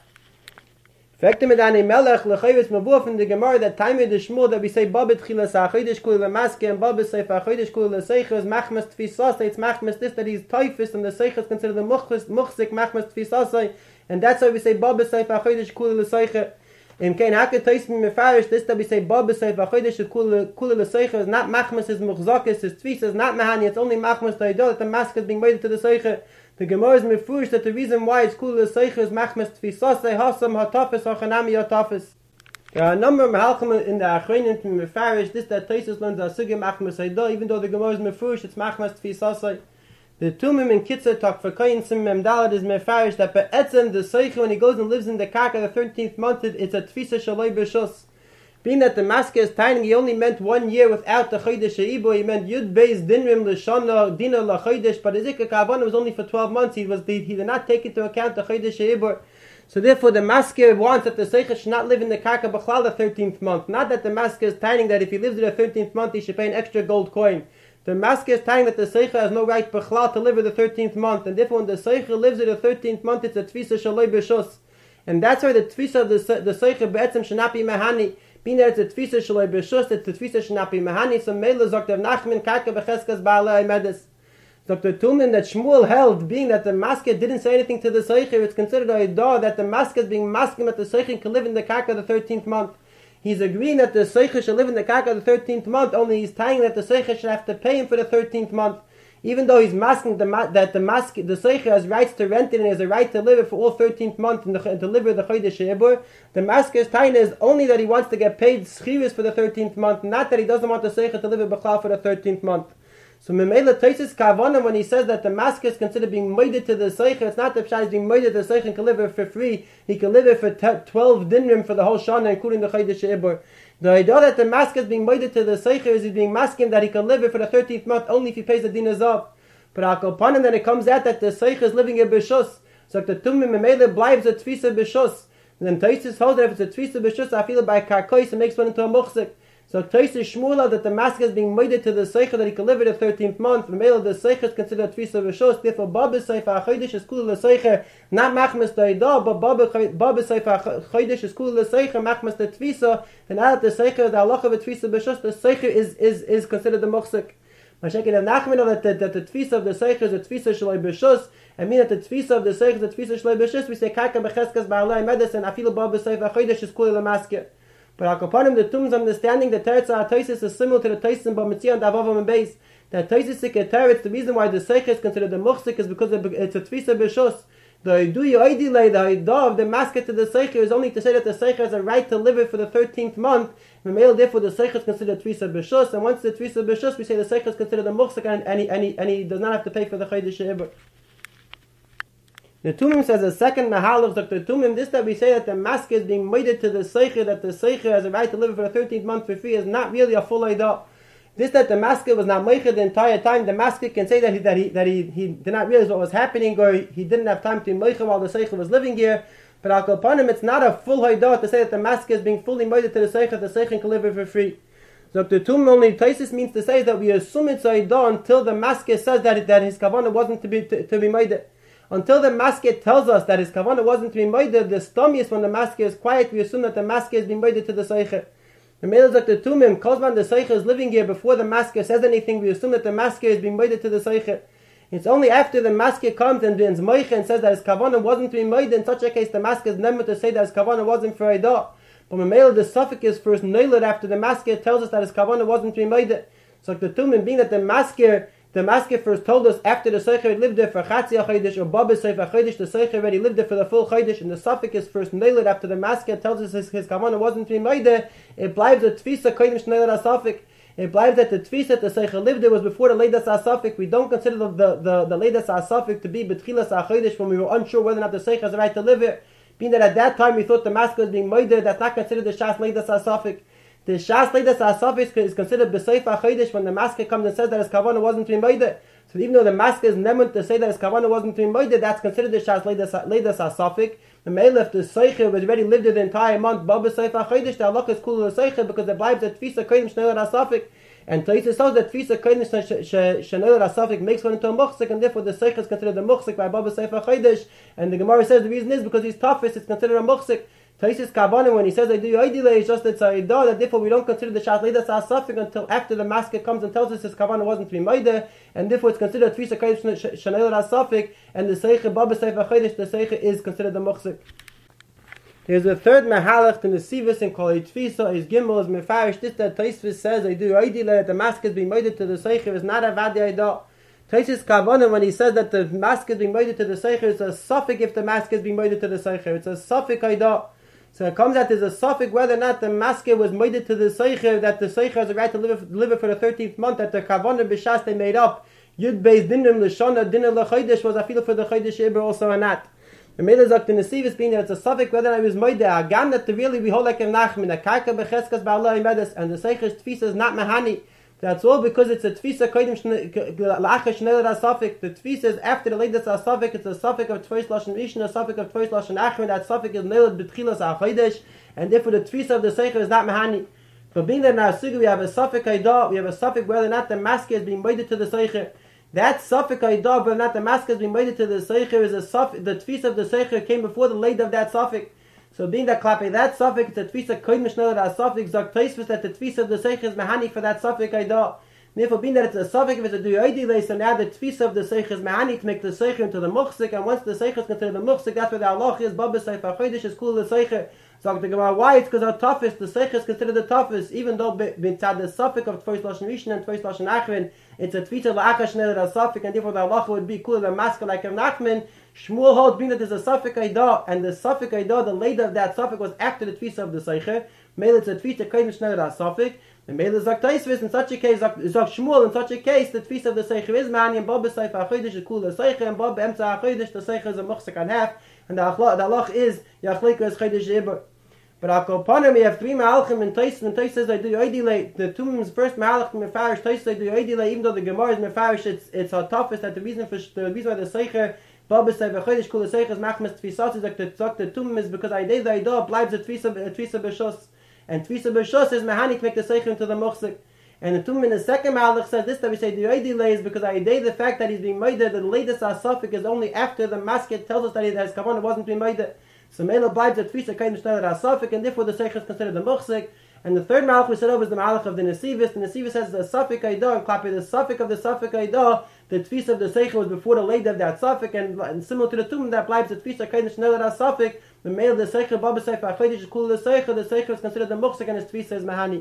Faktim Medani Melech lechayvis mabuf in the Gemara that time in the Shmuel that we say Baba Tchilas HaChodesh Kuli L'Maskir and Baba Seif HaChodesh Kuli L'Seicha is Machmas Tfisasai. It's Machmas this that he's typhus and the Seicha is considered the Muchsik Machmas Tfisasai, and that's why we say Baba Seif HaChodesh Kuli L'Seicha. In Kain Haket Toismi Mefarish this that we say Baba Seif HaChodesh Kuli L'Seicha is not Machmas is Muchzakis is Tfis is not Mahani. It's only Machmas the Idol that the mask is being made to the Seicha. The Gemara is mefurish that the reason why it's Kuli L'Seicha is Machmas Tfisasei Hasam HaTafis Hachanami HaTafis. There are a number of Mahalchim in the Achrein and Mefarish this that Tosis learns Asugya Machmas Eidah, even though the Gemara is mefurish it's Machmas Tfisasei. The Tumim in Kitzur talk for Kayin Sim Memdalad is Mefarish that Be'etzem the Seicha when he goes and lives in the Karka the thirteenth month it's a Tfisa Shaloi B'Shus. Being that the masker is tiny, he only meant one year without the Chodesh Eibo. He meant Yud Beis Dinrim L'Shana Dina LaChodesh, but his Ikar Kavanah was only for twelve months. He was he, he did not take into account the Chodesh Eibo. So therefore, the masker wants that the Seicha should not live in the Karka B'chlal the thirteenth month. Not that the masker is tiny that if he lives in the thirteenth month, he should pay an extra gold coin. The masker is tiny that the Seicha has no right B'chlal to live in the thirteenth month, and therefore, when the Seicha lives in the thirteenth month, it's a Tfisa Shaloi B'Shus, and that's why the Tfisa of the the Seicha Be'etzem should not be Mahani. Being that it's a Tfisa Shaloi B'Shus, it's a Tfisa should not be Mahani. So Mela Zok Rav Nachman Karka B'Cheskas Ba'alei Medis. Doctor Tulman that Shmuel held, being that the masker didn't say anything to the Seicher, it's considered a Idah that the masker is being masking that the Seicher can live in the Karka the thirteenth month. He's agreeing that the Seicher should live in the Karka the thirteenth month, only he's tying that the Seicher should have to pay him for the thirteenth month. Even though he's masking the ma- that the mask the Seicher has rights to rent it and has a right to live it for all thirteenth month and, the, and to live the Chodesh Eibur, the masker's taina is only that he wants to get paid schiris for the thirteenth month, not that he doesn't want the Seicher to live it b'chlal for the thirteenth month. So Memela Tosis Kavanah, when he says that the masker is considered being moided to the Seicher, it's not the Pshat is being moided to the Seicher and can live it for free. He can live it for t- twelve dinrim for the whole Shana, including the Chodesh Eibur. The idea that the masker is being moided to the Seicher is he's being masking that he can live it for the thirteenth month only if he pays the din zav. But Al Kopanim, then it comes out that the Seicher is living in B'Shus. Sagt der Tumim, im Mele bleibt a Tfisa B'Schuss. And then Taisis holds that if it's a Tfisa B'Schuss, I feel it by Karkois, it makes one into a Muchzik. So Taisis Shmula that the mask is being made to the Seicha that he can live in the thirteenth month. The Mele the Seicha is considered a Tfisa B'Schuss. Therefore, Baba Seifa HaChodesh is cool the Seicha, not Machmas the Ida, but Baba Seifa HaChodesh is cool the Seicha, Machmas the Tfisa. And out the Seicha, the Allah of a Tfisa B'Schuss, the Seicha is, is, is considered the Muchzik. Mashake the Nachman that the, that the Tfisa of the Seicha is a Tfisa Shalai B'Schuss. I mean that the Tfisa of the Seicha is a Tfisa Shalai B'Schuss. We say Karka B'Cheskas Ba'alai Medicine, Afilu Baba Seifa HaChodesh is cool the Maske. But Akapanim, the Tum's understanding that Teretz HaTaisis is similar to the Taisis in Bamitzia and Avavam and Beis. That Taisis Teretz, the reason why the Seicha is considered the Muchzik is because it's a Tfisa B'Schuss. The Idu Yoidile, the Idah of the Maske to the Seicha is only to say that the Seicha has a right to live it for the thirteenth month. The male, therefore, the Seicha is considered Tfisa B'Schuss, and once the Tfisa B'Schuss, we say the Seicha is considered the Muchzik, and, and, he, and, he, and he does not have to pay for the Chodesh Ibr. The Tumim says a second Mahal of Doctor Tumim, this that we say that the mask is being mated to the Seicha, that the Seicha has a right to live it for the thirteenth month for free, is not really a full Idah. This that the masker was not meicher the entire time, the masker can say that he that he that he, he did not realize what was happening, or he didn't have time to meicher while the Seicha was living here. But al kapanim, it's not a full haidah to say that the masker is being fully meicher to the Seicha, the Seicha can live it for free. So the Tum only Taisis means to say that we assume it's haidah until the masker says that that his kavanah wasn't to be to, to be meicher. Until the masker tells us that his kavanah wasn't to be meicher, the stomach when the masker is quiet, we assume that the masker is being meicher to the Seicha. The male Doctor Tumim, Kozman the Seicha is living here before the masker says anything, we assume that the masker is being made to the Seicha. It's only after the masker comes and brings Moicha and says that his kavanah wasn't to be made, in such a case the masker is never to say that his kavanah wasn't for Idah. But the male the suffix is first nailed after the masker tells us that his kavanah wasn't to be made. So the Tumim, being that the masker The masker first told us after the Seicha had lived there for Chatzia Chodesh or Baba Seifa Chodesh, the Seicha already lived there for the full Chodesh, and the suffix is first nailed after the masker tells us his, his kavanah wasn't to be made. It blives the Tfisa Kodim Shneilad HaSuffix. It blives that the Tfisa that the Seicha lived there was before the Leidas HaSuffix. We don't consider the the, the, the Leidas HaSuffix to be B'tchilas HaChodesh when we were unsure whether or not the Seicha has the right to live here. Being that at that time we thought the masker was being made, that's not considered the Shas Leidas HaSuffix. The Shas Leidas HaSuffix is considered B'Seifa Chodesh when the masker comes and says that his kavanah wasn't to be made. So even though the masker is never to say that his kavanah wasn't to be made, that's considered the Shas Leidas HaSuffix. The male if the Seicha was already lived there the entire month, Baba Seifa Chodesh, the Allah is cool to the Seicha because it blives that Tfisa Kodim Shneilad HaSuffix. And Taisus says that Tfisa Kodim Shneilad HaSuffix makes one into a Muchzik, and therefore the Seicha is considered a Muchzik by Baba Seifa Chodesh. And the Gemara says the reason is because he's toughest, it's considered a Muchzik. Taisus Kavanah, when he says I do Yoidile, is just that Tzaidah, that therefore we don't consider the Shas Leidas HaSuffix until after the masker comes and tells us his Kavanah wasn't to be made, and therefore it's considered Tfisa Kodim Shneilad HaSuffix, and the Seicha Baba Seifa Chodesh, the Seicha is considered the Muchzik. There's a third Mahalach in the Sivis and Kol Tfisa is Gimel, is Mefarish, this that Taisus says I do Yoidile, that the masker is being made to the Seicha is not a Vadi Aidah. Taisus Kavanah, when he says that the masker is being made to the Seicha, it's a suffix if the masker is being made to the Seicha, it's a suffix Aidah. So it comes out there's a suffix whether or not the masker was made to the Seicha, that the Seicha has a right to live, live it for the thirteenth month, that the Kavanah B'Shas they made up, Yud Beis Dinim L'Shana Dinah L'Chodesh was a feel for the Chodesh Ibr also or not. The Mele Zok in the Sivis being that it's a suffix whether or not it was made there, again that the really we hold like a Nachman, a Karka B'Cheskas Ba'alai Medes, and the Seicha's Tfisa is not Mahani. That's all because it's a Tfisa Kodim L'Acha Shneilad HaSuffix. The Tfisa is after the Leidas HaSuffix, it's a suffix of Tfis Lashon Rishon, a suffix of Tfis Lashon Achron, that suffix is nailed B'tchilas HaChodesh, and therefore the Tfisa of the Seicha is not Mahani. For being that in our Sugi we have a suffix Aidah, we have a suffix whether or not the masker is being made to the Seicha. That suffix Aidah, whether or not the masker is being made to the Seicha, is a suffix, the Tfisa of the Seicha came before the Leid of that suffix. So being that klape that suffix, the Tfisa Kodim Shneilad HaSuffix, Zok Tosfos that the Tfisa of the Seicha is Mahani for that suffix Aidah. Therefore, being that it's a suffix, if it's a duyoidile, so now the Tfisa of the Seicha is Mahani to make the Seicha into the Muchzik, and once the Seicha is considered the Muchzik, that's where the Allah is, Baba Seifa Chodesh is cool the Seicha. So the Gemara, why? It's because our toughest, the Seicha is considered the toughest, even though b'tzad the suffix of Tfis Lashon Rishon and Tfis Lashon Achron, it's a Tfisa L'Acha Shneilad HaSuffix, and therefore the Allah would be cooler than masker like a Nachman. Shmuel holds being that there's a suffix Aidah, and the suffix Aidah, the later of that suffix was after the Tfisa of the Seicha. Mele it's a Tfisa Kodim Shneilad HaSuffix. The Mele Zok Tosfos in such a case, Zok Shmuel in such a case, the Tfisa of the Seicha is Mahani, and Baba Seifa HaChodesh is cool the Seicha, and Baba Emtza HaChodesh, the Seicha is a Muchzik on half, and the Allah is Yachleika is Chodesh Ibr. But Al Kopanim, we have three Mahalchim in Tosfos, and Tosfos says I do Yoidile. The Tumim's first Mahalch Mefarish, Tosfos I do Yoidile, even though the Gemara is Mefarish, it's it's our toughest that the reason for the reason why the Seicha Baba say v'chodesh kula seiches machmes tfisas sagt der sagt der tum is because I did I do bleibt the tvisa tvisa b'shos and tvisa b'shos is mehanik make the seich into the mochzik. And the tum in the second malach says this that we say the delay is because I did the fact that he's being made that the latest asafik is only after the masket tells us that he has kavanah wasn't being made. So mela bleibt the tvisa kind of started asafik and therefore the seich is considered the mochzik. And the third malach we said over is the malach of the nesivis. The nesivis says the suffix aidah and klapi the suffix of the suffix aidah. The tfisa of the seicha was before the lady of that suffix, and, and similar to the tomb that bleibt the tfisa kind of shnei that suffix. The male of the seicha baba seifa achaydish is cool the seicha. The seicha is considered the muksik and his tfisa is mahani.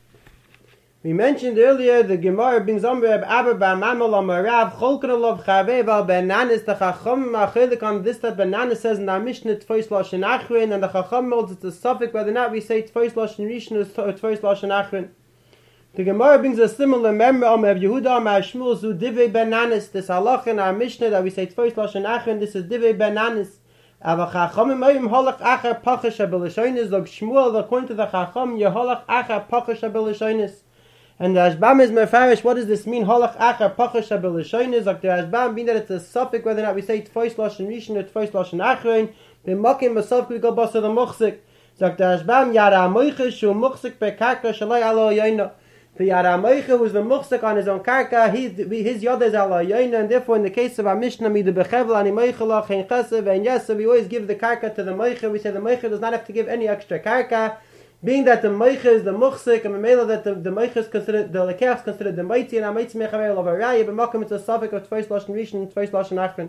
We mentioned earlier the Gemara brings on Reb Abba Ba'Mamal Amarav Cholkan Olav Chaveva Benanis the Chacham Achelik on this that Benanis says in our Mishnah Tfois Lashon Achrin and the Chacham holds it's a suffix whether or not we say Tfois Lashon Rishon or Tfois Lashon Achrin. The Gemara brings a similar memory of Yehuda Amar Shmuel Zu Divei Benanis this halach in our Mishnah that we say Tfois Lashon Achrin this is Divei Benanis. Aber Chachamim Oyim Holach Acher Pachash HaBelashonis Zog Shmuel according to the Chacham Yeholach Acher Pachash HaBelashonis. And the Ashbam is mefarish. What does this mean? Holach acher pachash habelashonis. Like the Ashbam, being that it's a suffix whether or not we say tfois lashon rishon or tfois lashon achrein. B'makim b'saf we go basa the muchzik. So the Ashbam yara moiche shu muchzik bekarka shalai alo yoyna. The yara moiche who is the muchzik on his own karka. His his yod is alo yoyna, and therefore in the case of our Mishnah mi de bechevel ani moiche lach ein chesed and yes, so we always give the karka to the moiche. We say the moiche does not have to give any extra karka. Being that the meicha is the muchsik, and the mela that the, the meicha is considered, the lekech is considered the mighty, and a mighty mechavel of a raya, but makom it's a suffix of tvois lashon rishon and tvois lashon achron.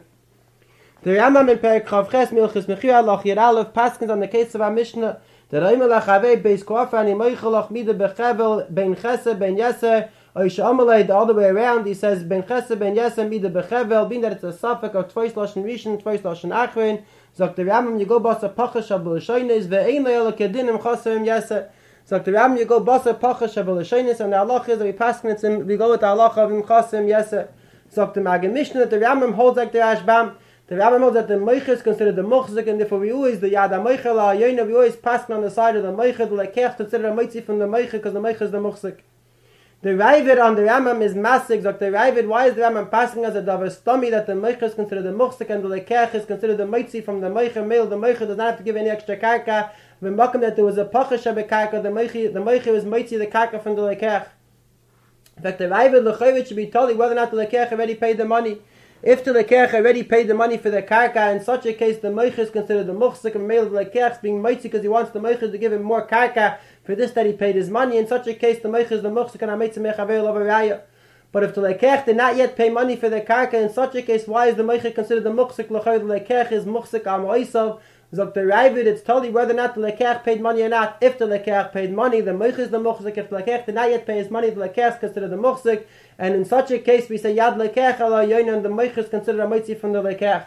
The Rambam in Perek Chavches Milchus Mechia Lach Yeralef paskins on the case of our Mishnah. The Reimel Achavei Beis Koafa and Meicha Lach Mida Bechevel Ben Chesed Ben Yeser. Oisha Amalei the other way around. He says Ben Chesed Ben Yeser Mida Bechevel. Being that it's a suffix of tvois lashon rishon, tvois lashon achron. Sagt der Rambam, you go basa pachash habelashonis ve'ein le'ela kedinim chaserim yeser. Sagt der Rambam, you go basa pachash habelashonis, and the halach is that we pass it, we go with the halach of him chaserim yeser. Sagt der Magen Mishnah that the Rambam holds like the Ashbam. The Rambam holds that the moicha is considered the muchzik, and therefore we always, the yad ha-moicha la'ayona, we always pass on the side of the moicha, the lekech considered a moitzi from the moicha, because the moicha is the muchzik. The Ravid on the Rambam is massig. Dr. Ravid, why is the Rambam passing as a davar stomach that the Meicha is considered the Muchsik and the Lekech is considered the Meitzi from the Meicha male? The Meicha does not have to give any extra karka. When Makam that there was a Pachash karka, the Meicha the Meicha is Meitzi the karka from the Lekech. In fact, the Ravid Lechevit should be told whether or not the Lekech already paid the money. If the Lekech already paid the money for the karka, in such a case the Meicha is considered the Muchsik and male. The Lekech is being Meitzi because he wants the Meicha to give him more karka. For this that he paid his money, in such a case the meicha is the muchzik and ameitzi mechavel of a raya. But if the lekech did not yet pay money for the karka, in such a case why is the meicha considered the muchzik? L'chayr the lekech is muchzik am oisav. Zok the Ravid, it's totally whether or not the lekech paid money or not. If the lekech paid money, the meicha is the muchzik. If the lekech did not yet pay his money, the lekech is considered the muchzik. And in such a case we say yad lekech ala yoyin, and the meicha is considered a meitzi from the lekech.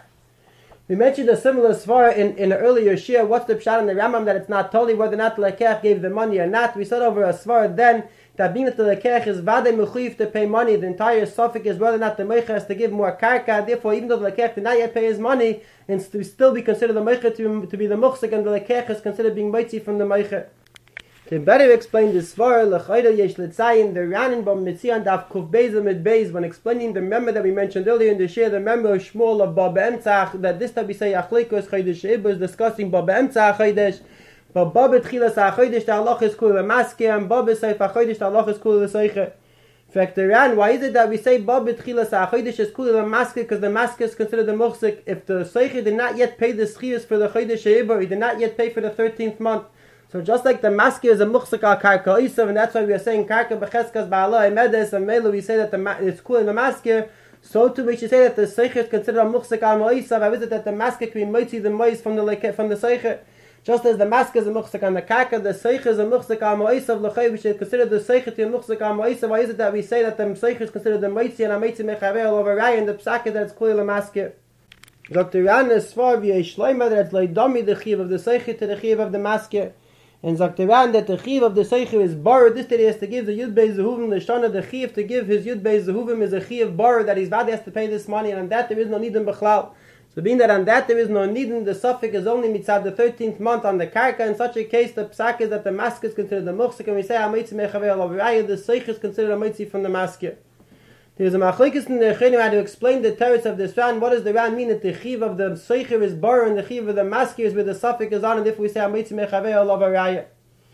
We mentioned a similar svara in, in an earlier shir. What's the pshat in the Rambam that it's not totally whether or not the lekech gave the money or not? We said over a svara then that being that the lekech is vade mechuyev to pay money, the entire suffix is whether or not the meicha has to give more karka. Therefore, even though the lekech did not yet pay his money, and to still be considered the meicha to, to be the muchsik, and the lekech is considered being meitzi from the meicha. To better explain this svara, l'chayda yesh l'tzayin, the Ranin bam mitzian daf kuf beis mit beis, when explaining the member that we mentioned earlier in the share, the member of Shmuel of Baba Emtzach, that this time we say achleikos chaydesh Iba is discussing Baba Emtzach chaydesh, but Baba tchilas chaydesh the halach is kul l'maske, and Baba seif chaydesh the halach is kul l'seiche. In fact, the Ran, why is it that we say Baba tchilas chaydesh is kul l'maske? Because the maske is considered the muchsik. If the seiche did not yet pay the schiyas for the chaydesh Iba, he did not yet pay for the thirteenth month. So just like the maske is a muchsik al karka isav, and that's why we are saying karka becheskas ba'ala emedes, and mele we say that the it's cool in the maske, so too we should say that the seiche is considered a muchsik al mo'isav. How is it that the maske can be moitzi the mois from the from the seiche? Just as the maske is a muchsik on the karka, the seiche is a muchsik al mo'isav. L'chay we should consider the seiche to be a muchsik al mo'isav. Why is it that we say that the seiche is considered the moitzi and a moitzi mechavel over raya, and the psak is that it's cool in the maske? Doctor Ran is far via shloima that it's like dummy the chiv of the seiche to the chiv of the maske. And Zaktiran that the chiv of the seicher is borrowed. This that he has to give the yud beis zehuvim the shana the chiv to give his yud beis zehuvim is a chiv borrowed that his vada has to pay this money, and on that there is no need in bechlal. So being that on that there is no need in the suffix is only mitzad the thirteenth month on the karka. In such a case, the psak is that the mask is considered the muchsik, and we say amitzi mechavel avraya. The seicher is considered a mitzi from the mask. There's a machlokes in the Chenim how to explain the teretz of this Ran. What does the Ran mean that the chiv of the seicher is bar and the chiv of the maskir is where the suffix is on, and if we say amitzi mechaveh olav araya.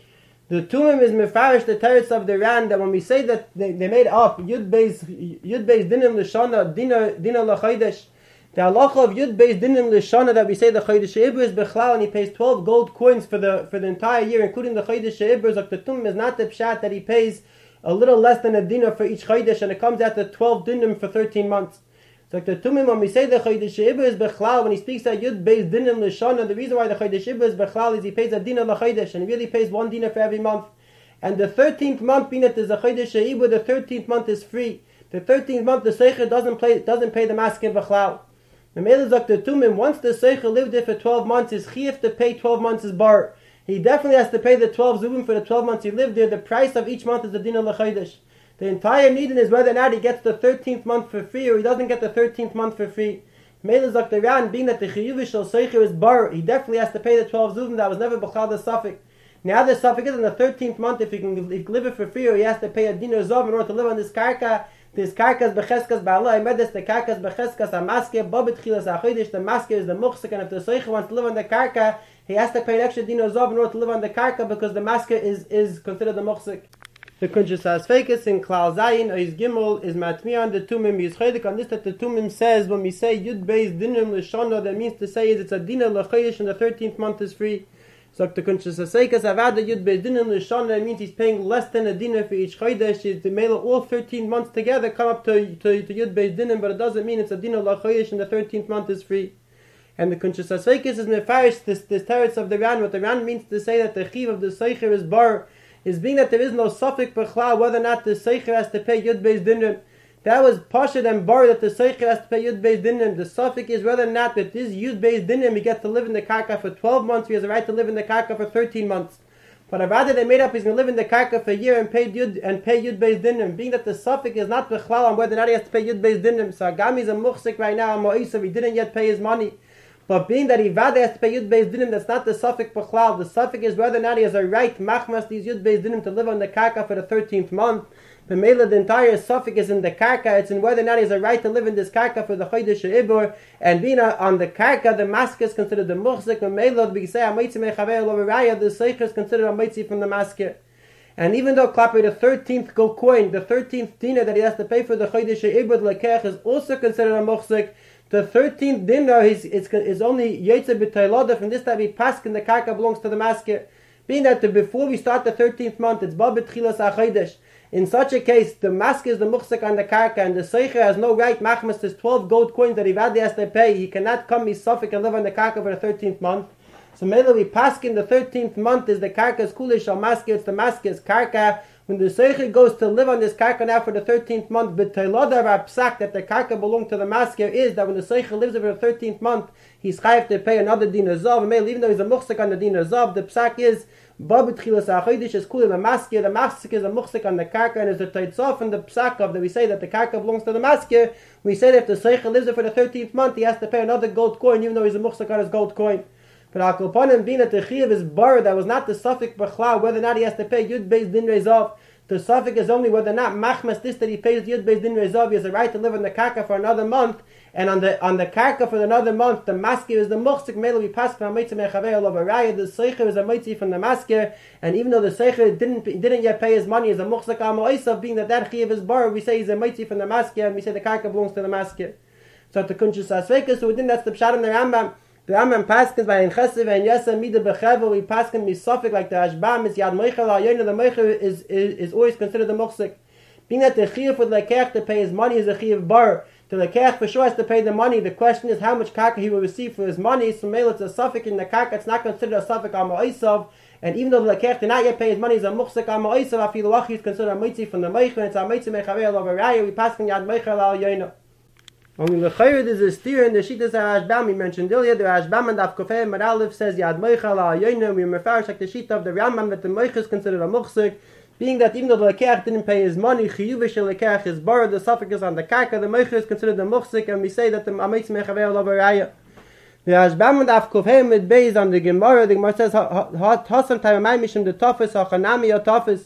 The Tumim is mefarish the teretz of the Ran that when we say that they, they made up Yud Beis Yud Beis Dinim L'Shana Dina Dina L'Chodesh, the halacha of Yud Beis Dinim L'Shana that we say the Chodesh She'ibur is Bechlal, and he pays twelve gold coins for the for the entire year, including the Chodesh She'ibur. So the Tumim is not the pshat that he pays a little less than a dinar for each Chodesh, and it comes out to twelve dinim for thirteen months. So the Tumim, when we say the Chodesh She'ibur is Bechlal, when he speaks at Yud Beis Dinim L'Shana, the reason why the Chodesh She'ibur is Bechlal is he pays a dinar l'Chodesh, and he really pays one dinar for every month. And the thirteenth month, being that there's a Chodesh She'ibur, the thirteenth month is free. The thirteenth month, the Seicher doesn't play, doesn't pay the masker Bechlal. The Melech the Tumim, once the Seicher lived there for twelve months, his chiyuv to pay twelve months is bar. He definitely has to pay the twelve zubim for the twelve months he lived there. The price of each month is the dinar l'Chodesh. The entire needing is whether or not he gets the thirteenth month for free or he doesn't get the thirteenth month for free. Melech the Ran, being that the chiyuv shel Seicher is bar, he definitely has to pay the twelve zubim. That was never b'chal the suffix. Now the suffix is in the thirteenth month, if he can, if he can live it for free, or he has to pay a dinar zov in order to live on this karka. This karkas becheskas ba'allah, I made this the karkas becheskas amaske, babit chilas achodesh, the maske is the muchsik, and if the seicher wants to live on the karka, he has to pay an extra dinar zov in order to live on the karka, because the maske is, is considered the muchsik. The kunshas asfekes in klal zayin, or his gimel, is matmiya on the tumim, yischodik on this that the tumim says, when we say yud beis dinim l'shana, that means to say is it's a dinar l'chodesh, and the thirteenth month is free. So the kunshas asfekes avada yud beis dinim l'shana, it means he's paying less than a dinar for each chodesh. The male all thirteen months together come up to, to, to yud beis dinim, but it doesn't mean it's a dinar l'chodesh, and the thirteenth month is free. And the kunshas asfekes is mefarish this this teretz of the Ran. What the Ran means to say that the chiv of the seicher is bar, is being that there is no suffix b'chlal whether or not the seicher has to pay yud beis dinim. That was pashut and bar that the seicher has to pay yud beis dinim. The suffix is whether or not that this yud beis dinim he gets to live in the karka for twelve months. He has a right to live in the karka for thirteen months. But rather they made up he's going to live in the karka for a year and pay yud and pay yud beis dinim. Being that the suffix is not b'chlal on whether or not he has to pay yud beis dinim. So Agami is a muchsik right now on Mo'isav. He didn't yet pay his money. But being that he rather has to pay yud beis dinim, that's not the suffix b'chlal. The suffix is whether or not he has a right machmas these yud beis dinim to live on the karka for the thirteenth month. The mela, the entire suffix is in the karka. It's in whether or not he has a right to live in this karka for the chodesh she'ibur. And being on the karka, the masker is considered the muchzik. And mela, we say amitzi mechaveh olav araya, the seicher is considered amitzi from the masker. And even though klape the thirteenth gold coin, the thirteenth dinar that he has to pay for the chodesh she'ibur lekech is also considered a muchzik. The thirteenth dinar is is, is only yetzer b'tayloda. From this time, he paskin the karka belongs to the masker. Being that the, before we start the thirteenth month, it's babit chilas achodesh. In such a case, the mask is the muchsik on the karka, and the seicher has no right machmas his twelve gold coins that he vadi has to pay. He cannot come his suffix and live on the karka for the thirteenth month. So mainly we pass in the thirteenth month is the karka's kulish or masker, it's the masker's karka. When the seicher goes to live on this karka now for the thirteenth month, but teiloda psak that the karka belonged to the masker is that when the seicher lives over the thirteenth month, he's chayav to pay another dinar zav. And even though he's a muchsik on the dinar zav, the psak is Babit chilas achodesh is cool in the masker. The masker is a muchsik on the karka, and is the teitzov and the psak of that we say that the karka belongs to the masker. We say that if the seicher lives there for the thirteenth month, he has to pay another gold coin, even though he's a muchsik on his gold coin. But al kolpanim, being that the chiyuv is bar, that was not the suffix b'chlal, whether or not he has to pay yud beis din rezav. The suffix is only whether or not machmas this that he pays yud beis din rezav. He has a right to live on the karka for another month. And on the on the karka for another month, the masker is the muchsik. Mele we pass from a mitzvah mechavei olav araya. The seicher is a mitzvah from the masker, and even though the seicher didn't didn't yet pay his money, as a muchsik al mo'isav, being that that chiyuv is bar, we say he's a mitzvah from the masker, and we say the karka belongs to the masker. So the kunshus asveka. So within that's the pshat in the Rambam. The Rambam paskins by in chesiv and yesa mida bechevel. We paskin misofik like the Ashbam is yad moichel al yonah. The moichel is, is is always considered the muchsik. Being that the chiyuv for the lekech to pay his money is a chiyuv bar. The lekech for sure has to pay the money. The question is how much karka he will receive for his money. So mele it's a suffix in the karka. It's not considered a suffix al mo'isav. And even though the lekech did not yet pay his money, is a muchsik al mo'isav. Afilu achi is considered a mitzvah from the moichel. It's a mitzvah mechavei al avaraya. We paskin yad moichel al yonah. Only the chayred is a steer in the shittas Rashbam. We mentioned earlier the Rashbam and Daf Kofei Maralif says yad moichel al yonah. We refer like the shita of the Rambam that the moichel is considered a muchsik. Being that even though the lekech didn't pay his money, chiyuv shel lekech is borrowed, the suffix is on the karka, the moichel is considered the muchsik, and we say that the amitz mechavei olav araya. The Rashbam and Daf Kofei with based on the Gemara. The Gemara says hasan time mishim the tofis hachanami tofis.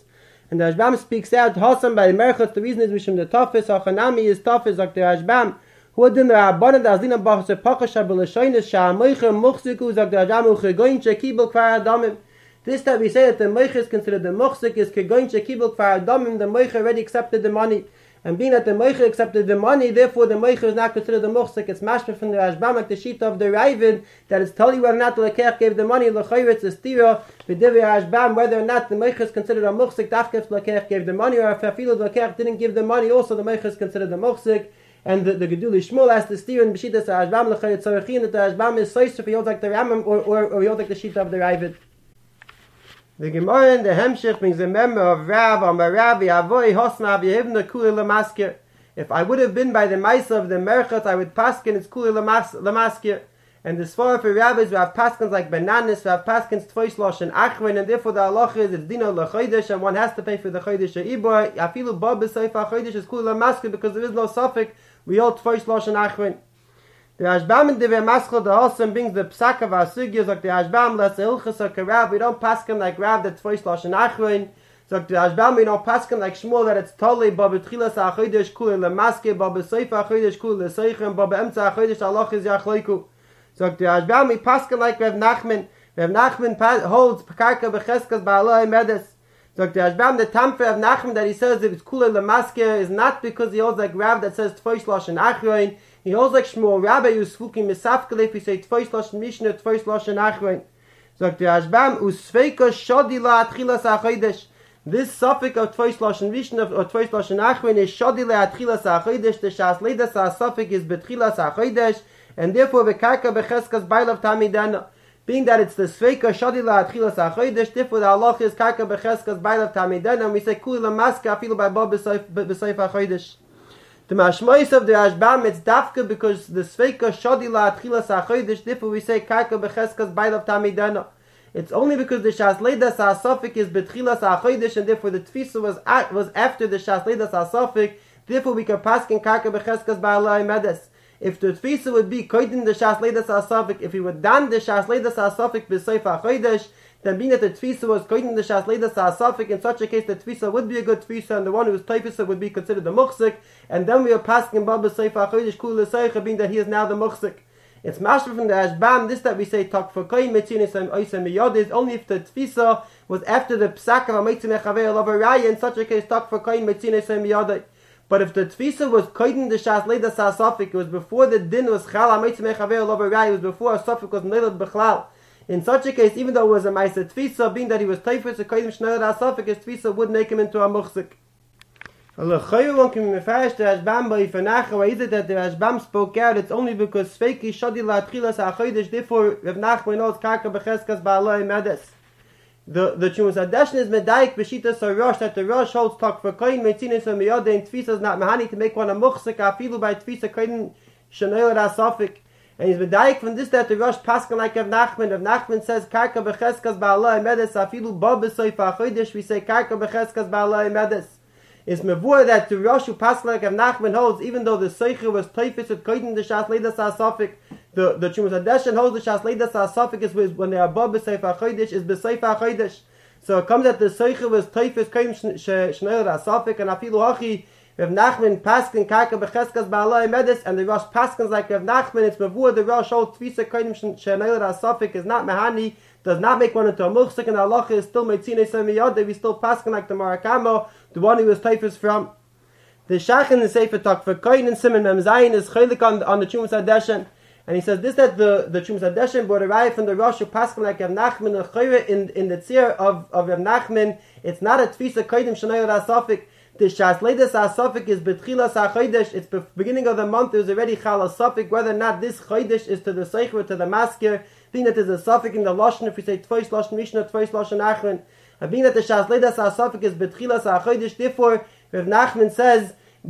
And the Rashbam speaks out, Hasan by the Merchot, the reason is Mishum the Tafis, Hachanami is Tafis, like the Rashbam, who did the Rabbanan, the Azlina Bach, the Pakasha, Belashonis, Sha'amoicha, Muchsiku, like the Rashbam, Uchegoin, Shekibel, Kvar Adamim. This that we say that the Moich is considered the Muchsik is Kegoin, Shekibel, Kvar Adamim, the Moich already accepted the money. And being that the Moich accepted the money, therefore the Moich is not considered the Muchsik. It's mashma from the Rashbam, like the sheet of the Ravid, that is telling you whether or not the Lekech gave the money, L'chayritz is Tira, the Divi Rashbam, whether or not the Moich is considered a Muchsik, Dafka if Lekech gave the money, or if Afilu the Lekech didn't give the money, also the Moich is considered the Muchsik. And the, the Geduli Shmuel has to steer in Beshitas Rashbam, L'chayritz Tzarachin, that the Rashbam is Sois, if he holds like the Ramam, or, or, or he holds like the sheet of the Ravid. The Gemara in the Hemshich brings a member of Rav, Amar Rabbi, Avoy, Hosna, Yehivna, Kuli Lamaskir. If I would have been by the Maisa of the Merchot, I would paskin it's Kuli Lamaskir. And the Svar for rabbis, we have paskins like bananas, we have paskins Tvois Losh and Achrin, and therefore the halacha is it's Dino L'chodesh, and one has to pay for the Chodesh Ibor. Afilu Bob B'Seifa Chodesh is Kuli Lamaskir because there is no suffix, we all Tvois Losh and Achrin. The Rashbam in the Maschel, the Hossam brings the Psak of our Sugyas, like the Rashbam, let's Ilchas or Karav, we don't paskin like Rav, that's Tvois Losh and Achrin. So the Rashbam, we don't paskin like Shmuel, that it's totally Baba Tchilas HaChodesh Kuli Lamaskir, Baba Seifa HaChodesh Kuli L'Seichem, Baba Emtza HaChodesh Allah is Yachleiku. So the Rashbam, we paskin like Rav Nachman. Rav Nachman holds Karka Becheskas Ba'alai Medes. So the Rashbam, the Tamfer of Nachman that he says if it's Kuli Lamaskir is not because he holds like Rav that says Tvois Losh and Achrein. He holds like Shmuel Rabbi who's fucking Misafkel if he say Tvois Losh and Mishnah, Tvois Losh and Achrein. So the Rashbam, Usveika Shodi La Atchilas HaChodesh. This suffix of Tvois Losh and Mishnah or Tvois Losh and Achrein is Shodi La Atchilas HaChodesh. The Shas Leidas HaSuffix is Betchilas HaChodesh. And therefore, Bekarka Becheskas Bailav Tamidana. Being that it's the Sveika Shadila Atchilas HaChodesh, therefore the Allah is Karka Becheskas Bailav Tamidana, and we say Kuli Lamaska Afilu by Bob B'Seif HaChodesh. The Mashmois of the Rashbam, it's Dafka because the Sveika Shadila Atchilas HaChodesh, therefore we say Karka Becheskas Bailav Tamidana. It's only because the Shas Leidas HaSuffix is Betchilas HaChodesh, and therefore the Tfisa was at, was after the Shas Leidas HaSuffix, therefore we can pass in Karka Becheskas Ba'alai Medes. If the Tfisa would be Koidin the Shas Leidas HaSuffix, if he would done the Shas Leidas HaSuffix B'Seif HaChodesh, then being that the Tfisa was Koidin the Shas Leidas HaSuffix, in such a case the Tfisa would be a good Tfisa, and the one who was Tfisa would be considered the Muchsik, and then we are passing in Bab B'Seif HaChodesh Kul L'Seicha, being that he is now the Muchsik. It's mashma from the Rashbam, this that we say Tak for Koyin Metzinis and Oisem Miyod is only if the Tfisa was after the Psak of Ametzim Echaver Lava Raya, in such a case Tak for Koyin Metzinis and Miyod. But if the Tfisa was Koyin the Shas Leidas HaSuffix, it was before the Din was Chal Ametzim Echaver Lava Raya, it was before a Suffix was Neilad Bechlal. In such a case, even though it was a Maisa Tfisa, being that he was Taifus a Koyin Shneilat HaSuffix, his Tfisa would make him into a Muchsik. Allah Chayron can be mefarish the Rashbam by Ifanach. Why is it that the Rashbam spoke out? It's only because Sveiki Shadi La Atchilas HaChodesh. Therefore, Rav Nachman knows Karka Becheskas Ba'alai Medes. The the Chumas Hadeshin is Medaik B'Shitas HaRosh that the Rosh holds talk for Koyin Metzinis and Miyode and Tfisa is not Mahani to make one a Muchsik Afilu by Tfisa Koyin Shaneilat HaSuffix. And he's Medaik from this that the Rosh Paskan like Rav Nachman. Rav Nachman says Karka Becheskas Ba'alai Medes Afilu Bob B'Seif HaChodesh. We say Karka Becheskas Ba'alai Medes. It's mevur that the Rosh who passed like Rav Nachman holds, even though the Seicher was Teifis at Koidin the Shas Leidas HaSuffix, the the Chumas Hadeshin holds the Shas Leidas HaSuffix is when they are above B'Seif HaChodesh is B'Seif HaChodesh. So it comes that the Seicher was Teifis Koidin Shneilat HaSuffix and Afilu Hachi Rav Nachman Paskin Karka Becheskas Ba'alai Medes and the Rosh Paskins like Rav Nachman. It's mevur the Rosh holds Tfisa Koidin Shneilat HaSuffix is not Mehani, does not make one into a Muchsik, and Allah is still Metzine Semiyad, we still Paskin like the Marakamo, the one who was Taifus from. The Shach in the Sefer talk for Koyin and Simon Mem Zayin is Chaylik on, on the Chumas Hadeshin. And he says this that the, the Chumas Hadeshin brought a raya from the Rosh who Paskin like Rav Nachman and Chayre in, in the Tzir of, of Rav Nachman. It's not a Tfisa Koidim Shanayot HaSuffix. The Shas Leidas HaSuffix is Betchilas HaChodesh. It's the beginning of the month. There's already Chal HaSuffix. Whether or not this Chodesh is to the Seicher, to the Maskir, being that there's a suffix in the Lashon, if we say Tvois Lashon Mishnah, Tvois Lashon Achron, and being that the Shas Leidas HaSuffix is Betchilas HaChodesh, therefore Rav Nachman says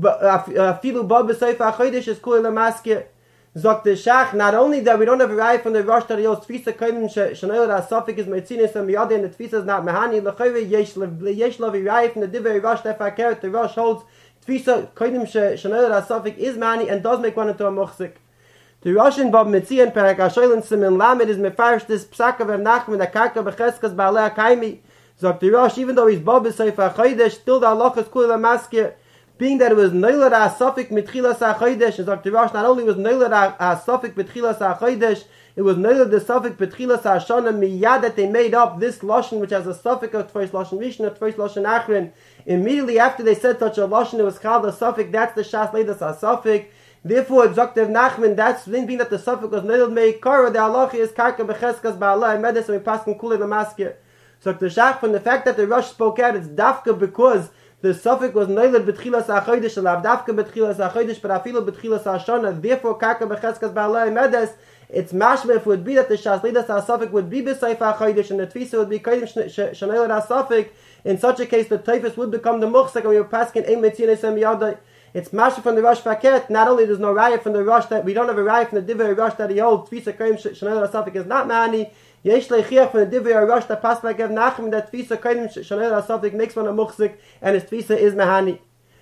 Afilu Bob B'Seif HaChodesh is Kuli L'Maskir. Zok the Shach, not only that we don't have a raya from the Rosh that he holds Tfisa Kodim Shaneilat HaSuffix is Metzinis and Miyade and the Tfisa is not Mehani, L'chayre Yesh Lavi raya from the Divrei Rosh Tefakeret, the Rosh holds Tfisa Kodim Shaneilat HaSuffix is Mehani and does make one into a Muchsik. The Rosh in Bab Metzian Perak HaShoylin Simin Lamed is Mefarish this Psak of Rav Nachman the Karka Becheskas Ba'alei HaKaimi. Sagt the Rosh, even though he's Bob Sefer Chodesh, still the halacha is Kula Maskir, being that it was Neilad HaSafik Mitchilas HaChodesh, and Sagt the Rosh, not only was Neilad HaSafik Mitchilas HaChodesh, it was Neilad the Safik Betchilas HaShana Miyad that they made up this Lashon, which has a Safik of Tfeis Lashon Rishon, of Tfeis Lashon Achron. Immediately after they said such a Lashon, it was called a Safik, that's the Shas Leidas HaSafik. Therefore, Zoktev Nachman, that's being that the Safik was Neilad Meikara, the halacha is Karka Becheskas Ba'alai Medes, and we pass in Kulei Lamaskir. So the Shach, from the fact that the Rosh spoke out, it's Dafka because the Safik was Neilad Betchilas HaChodesh, Alav Dafka Betchilas HaChodesh, but Afilu Betchilas HaShana. Therefore, Karka Becheskas Ba'alai Medes, it's mashma if it would be that the Shas Leidas HaSafik would be B'Seif HaChodesh, and the Tfisa would be Kodim Shneilad HaSafik. In such a case, the Teifus would become the Muchsek, and we were passing Ein Metzinis Em Yadai. It's mashma from the Rosh Paket. Not only there's no raya from the Rosh that we don't have a raya from the Divrei Rosh that he holds Tfisa Kodim Shneilad HaSafik is not Mani. Yesh Leichiach from the Divrei Rosh that passed like Ev Nachem that Tfisa Kodim Shneilad HaSafik makes one a Muchsek, and his Tfisa is Mahani.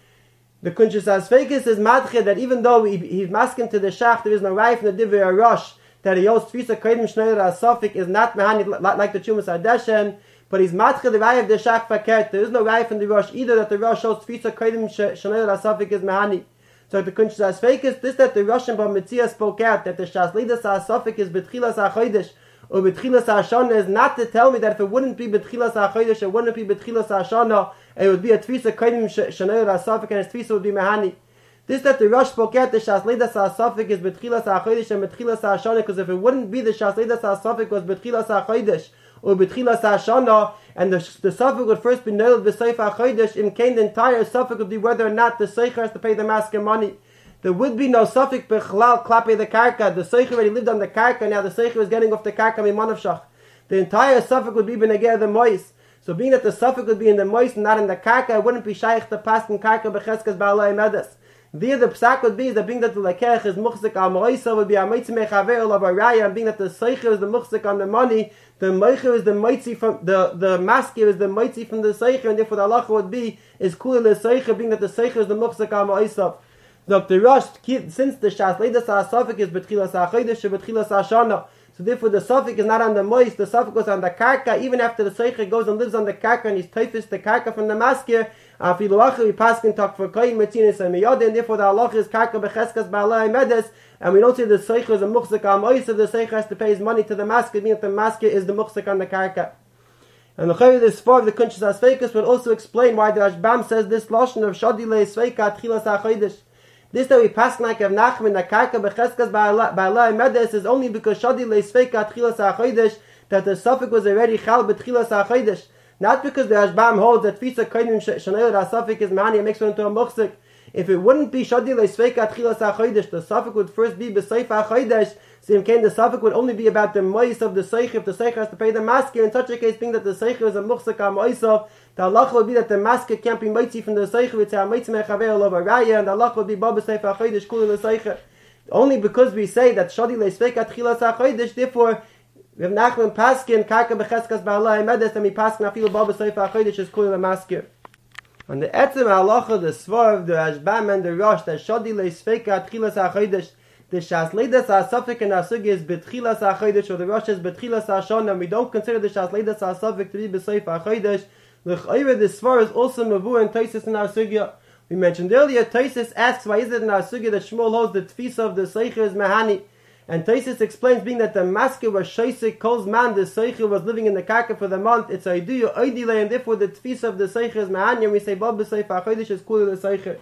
The Kunshas Asfekis is madche that even though he, he's masking to the Shach, there is no raya from the Divrei Rosh that he holds Tfisa Kodim Shneilad HaSafik is not Mahani like the Chumas Adeshen, but he's matche the raya of the Shach Fakert. There is no raya from the Rosh either that the Rosh holds Tfisa Kodim Shneilad HaSafik is Mahani. So the Kunshas Asfekis, this that the Rosh and Bamitzia spoke out that the Shas Leidas HaSafik is Betchilas HaChodesh or Betchilas HaShana is not to tell me that if it wouldn't be Betchilas HaChodesh, it wouldn't be Betchilas HaShana, it would be a Tfisa Kodim Shneilad HaSafik and his Tfisa would be Mahani. This that the Rosh spoke out, the Shas Leidas HaSafik is Betchilas HaChodesh and Betchilas HaShana, because if it wouldn't be the Shas Leidas HaSafik was Betchilas HaChodesh or Betchilas HaShana, and the, the Safik would first be nailed B'Seif HaChodesh, in came the entire Safik would be whether or not the Seicher has to pay the masker money. There would be no Safik B'Chlal Klape the Karka. The Seicher already lived on the Karka, now the Seicher is getting off the Karka Mimanavshach. The entire Safik would be B'Negeh the Mois. So being that the Safik would be in the Mois and not in the Karka, it wouldn't be Shaykh to pass in Karka B'Cheskas Ba'alai Medes. There the psak would be is that being that the lekech is muchzik al moisa would be a mitzi mechaver of a raya, and being that the seicher is the muchzik on the money, the meicher is the mitzi from the the maskir is the mitzi from the seicher, and therefore the halacha would be is kula the seicher, being that the seicher is the muchzik al moisa. So the Rosh, since the Shas Leidas HaSafik is betchilas HaChodesh or betchilas HaShana, so therefore the Safik is not on the moist, the Safik was on the Karka, even after the Seicher goes and lives on the Karka and he's typhus the Karka from the Maskir, Afilu Acher, we pass in talk for Koyim, Metzinis, and Miyad, and therefore the halacha is Karka Becheskas Ba'alai Medes, and we don't say the Seicher is a Muchzik al Moist, if the Seicher has to pay his money to the Maskir, meaning that the Maskir is the Muchzik on the Karka. And the Chayyid is far of the Kunshas HaSfeikus will also explain why the Rashbam says this Lashon of Shadilei Sveika Tchilas HaChodesh. This that we pass like of Nachman the Karka Becheskas Ba'alai Medes is only because Shadi Leisfeika Tchilas HaChodesh that the Safik was already Chal B'Tchilas HaChodesh. Not because the Rashbam holds that Tfisa Kodim Shneilad HaSafik is Mahani and makes one into a Muchzik. If it wouldn't be Shadi Leisfeika Tchilas HaChodesh, the Safik would first be B'Seif HaChodesh. So in case the Safik would only be about the Mois of the Seich, if the Seich has to pay the Maskir. In such a case, being that the Seich is a Muchzik HaMoisav, the halacha would be that the masker can't be mitzi from the seicher. It's a mitzi mechaver of a raya, and the halacha would be baba seifer hachodesh kula the seicher. Only because we say that shadi leisfeika tchilas hachodesh, therefore we have Nachman paskin karka becheskas ba'alai medes, and we paskin afilu baba seifer hachodesh is kula the masker. On the etzem halacha, the svar, the Rashbam and the Rosh, that shadi leisfeika tchilas hachodesh, the Shas Leidas HaSafik and Asug is betchilas hachodesh, or the Rosh is betchilas hashon, and we don't consider the Shas Leidas HaSafik to be b'seif hachodesh. The Chayre, the Svar is also Mavu and Taisis in our Sugya. We mentioned earlier, Taisis asks why is it in our Sugya that Shmuel holds the Tfisa of the Seicher is Mahani. And Taisis explains being that the Masker was Shaisik, Kol's man, the Seicher was living in the Karka for the month, it's Aiduya, Aidile, and therefore the Tfisa of the Seicher is Mahani, and we say Bab B'Seif HaChodesh is Kula the Seicher.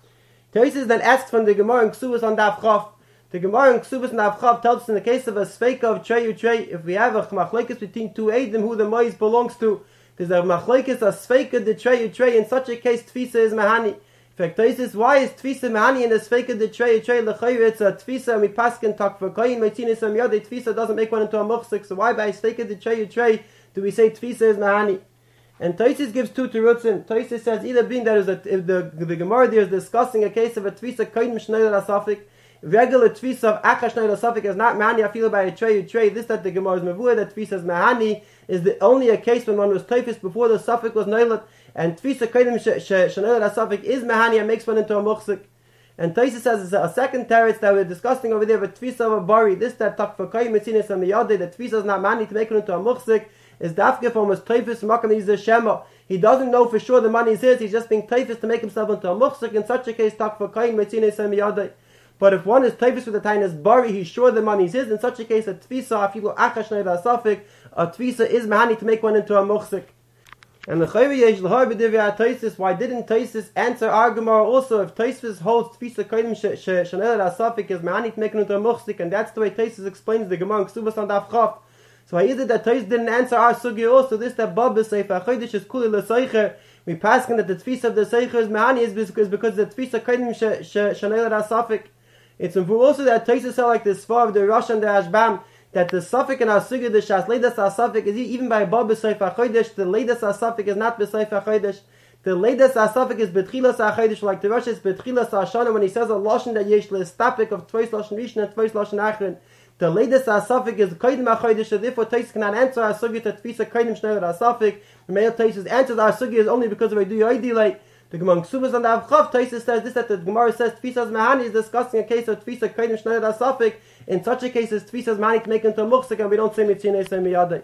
Taisis then asks from the Gemara in Ksubas on Daf Chav. The Gemara in Ksubas on Daf Chav tells us in the case of a Sveika of Treyu Trey, if we have a Machlekes between two Eidim who the Mois belongs to, there's a machlekes a sveika de trey trey. In such a case, tfisa is mahani. In fact, Taisis, why is tfisa mahani in a sveika de trey trey? L'chayr, it's a tfisa, and we paskin talk for koyin meitinis am yodei. Tfisa doesn't make one into a muchsik. So why by sveika de trey trey do we say tfisa is mahani? And Taisis gives two terutzim. Taisis says either being that is a, if the the Gemara there is discussing a case of a tfisa koyin mishnayel asafik. Regular tfisa of akash nayel asafik is not mahani. I feel by a trey trey. This that the Gemara is mavur that tfisa is mahani is the only a case when one was typhus before the suffix was nailat, and tfisa kaidim shenailat suffix is mahani and makes one into a muchsik. And Taisus says a second teretz that we're discussing over there, but tfisa of a bari, this that talk for kaidim mitzinis and miyadeh, that tfisa is not mahani to make one into a muchsik, is dafke from his teifus makom he's a shema. He doesn't know for sure the money is his. He's just being teifus to make himself into a muchzik. In such a case, tak for kain metzine semiyadei. But if one is teifus with the tainas bari, he's sure the money is his. In such a case, a tvisa, if you go achash neida asafik, a tvisa is mahani to make one into a muchzik. And the chayvi yesh l'har b'divya Taisus. Why didn't Taisus answer our Gemara also? If Taisus holds tvisa kaidim shenel asafik is mahani to make one into a muchzik, and that's the way Taisus explains the Gemara in Ksubas on Daf Chaf. So why is it that Taisus didn't answer our sugi also? This that Baba Sefer Chodesh is kuli l'seicher. We pass on that the tvisa of the seicher is mahani is because because the tvisa kaidim shenel asafik. It's also that Taisus said like this far of the Rosh and the Ashbam, that the suffix in our sugi, the shas leidas asafik is even by Baba Sefer Chodesh. The leidas asafik is not b'Sefer Chodesh. The leidas asafik is betchilas achodesh, like the Rosh is betchilas ashana when he says a lashon that yesh lestapik of twice lashon rishon and twice lashon achron. The leidas asafik is kaidim achodesh, so therefore Taisus cannot answer our sugi to tvisa kaidim shnei asafik. The male Taisus answers our sugi is only because of a duya delay. The Gemara Ksubas on the Avchav Taisus says this, that the Gemara says Tfisas Mahani is discussing a case of Tfisa Kaidim Shnei Asafik. In such a case, it's Tfisas Mahani to make into a muchzik, and we don't say Mitzine say Miyadei.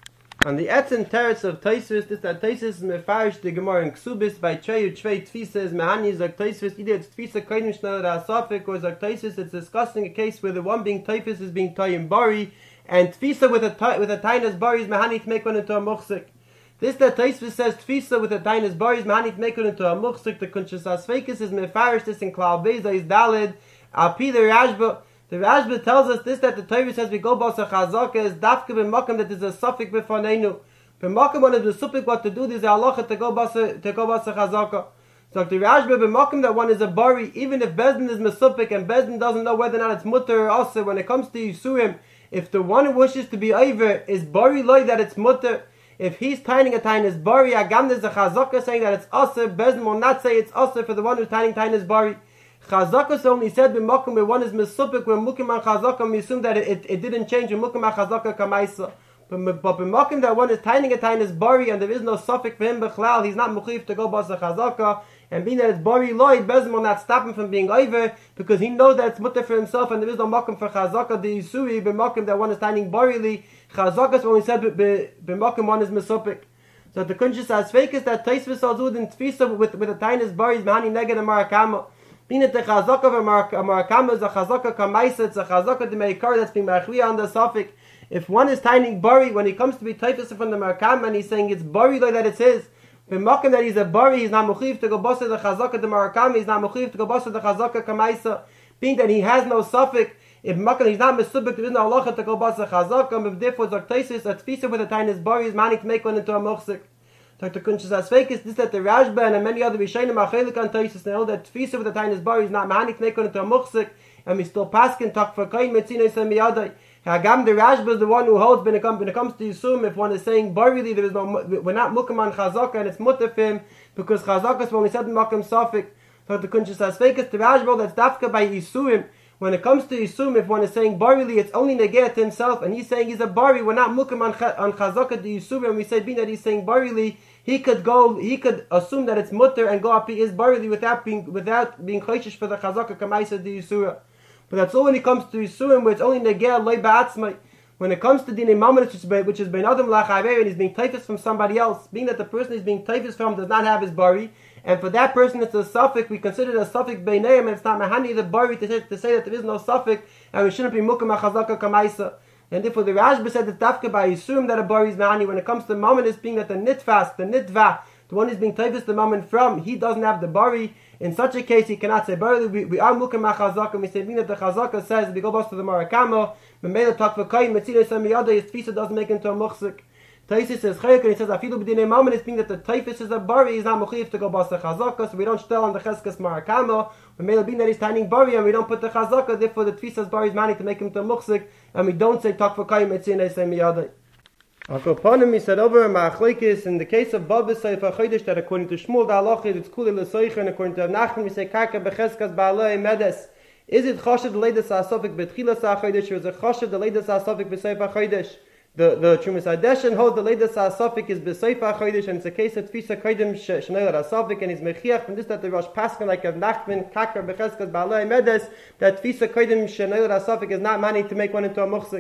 On the Etzin Teretz of Taisus, this that Taisus is mefarish the Gemara in Ksubis by Cheyu Chvei Tfisas Mahani is like Taisus, either it's Tfisa Kaidim Shnei Asafik or it's like Taisus, it's discussing a case where the one being Taifus is being Tayim Bari, and Tfisa with a with a Tainas Bari is Mahani to make one into a muchzik. This that Taisvis says Tfisa with the Tainas Bari is Mahani to make it into a muchzik. The Kunshas Asfekis is mefarish this in Klal Beza is Dalid. Alpi the Rashba. The Rashba tells us this that the Torah says we go basa chazaka is dafke b'makom that is a suffix b'fanenu. B'makom one is the suffix what to do. There's a halacha to go basa to go basa chazaka. So the Rashba b'makom that one is a bari, even if Bezdin is mesupik and Bezdin doesn't know whether or not it's mutter or asa. When it comes to Yisurim, if the one who wishes to be over is bari loy that it's mutter. If he's tying a tainis bari, agam there's a chazaka saying that it's asa. Bezdin will not say it's asa for the one who's tying tainis bari. Chazaka only said b'makom where one is mesupik, where mukim and chazaka, we assume that it, it, it didn't change. Mukim and chazaka kamaisa. But but b'makom that one is tying a tainis bari and there is no suffix for him b'chlal, he's not mukhif to go basa chazaka. And being that it's bari loy, Bezdin will not stop him from being over because he knows that it's mutter for himself and there is no makom for chazaka. The yisui b'makom that one is tying bari li. Chazaka only said b'makom one is mesupik. So the kunshas has fake is that Taisvis Azud in Tfisa with with the tainis bari is mahani neged a marakama. Being that the chazaka of a marakama is a chazaka kamaisa, it's a chazaka the meikar that's being machliya on the suffix. If one is tying bari when he comes to be Taifis from the marakama and he's saying it's bari like that it's his. B'makom that he's a bari, he's not mukhif to go basa the chazaka the marakama, he's not mukhif to go basa the chazaka kamaisa. Being that he has no suffix. If Makkah he's not mesubik, there is no halacha to go basa chazaka. If therefore Zaktasis a tfisa with a tainis bari is manic to make one into a muchzik. Doctor Kunshas Asfek is this that the Rashba and many other Rishonim Achelik on Taisis know that tfisa with a tainis bari is not manic to make one into a muchzik, and we still paskin talk for kain metzina semiyadai. Hagam the Rashba is the one who holds when it comes when it comes to Yisum. If one is saying bari, there is no we're not mukam on chazaka and it's mutter for him because chazaka is only said makam safik. Doctor Kunshas Asfek is the Rashba that's dafka by Yisurim. When it comes to Yisum, if one is saying barili, it's only negeh to himself, and he's saying he's a bari. We're not mukim on on chazaka to Yisum, and we say being that he's saying barili, he could go, he could assume that it's mutter and go up he is barili without being without being chayshish for the chazaka kamaisa to Yisura. But that's all when it comes to Yisum, where it's only negeh loy ba'atzmai. When it comes to dinei mamonis, which is ben adam la'chaver, and he's being taifis from somebody else, being that the person he's being taifis from does not have his bari. And for that person it's a suffix, we consider it a suffix beineim, and it's not mahani the bari to say, to say that there is no suffix, and we shouldn't be mukim achazaka kamaisa. And therefore the Rashba said that dafka by Yisum that a bari is mahani. When it comes to mamonis, being that the nitfas, the nitva, the one who's being taifis the mammon from, he doesn't have the bari. In such a case, he cannot say bari. We, we are mukim achazaka, and we say being that the chazaka says we go back to the marakama, memela talk for kain metzila semiyada, his tfisa doesn't make into a muchzik. Taisis says chayik, and he says afilu b'dinei mamonis, being that the taifis is a bari, he's not mukhif to go basa chazaka, so we don't tell on the cheskas marakama. Memela being that he's tying bari, and we don't put the chazaka, therefore the tfisa's bari is money to make him to a muchzik, and we don't say talk for kain metzila semiyada. Akoponim, he said over in Ma'achleikis, in the case of Baba Sefer Chodesh, that according to Shmuel the halachah it's kuli l'soicha, and according to Nachman we say karka becheskas ba'alei medes. Is it choshev the leidas ha'asofik betchilas ha'chodesh, or is it choshev the leidas ha'asofik b'sefer Chodesh? The the Trumas Hadeshin holds the leidas ha'asofik is b'sefer Chodesh, and it's a case of tfisa kaidim shenel ha'asofik, and he's mechiach from this that the Rosh Paskin like of Nachman karka becheskas ba'alei medes, that tfisa kaidim shenel ha'asofik is not money to make one into a muchzik.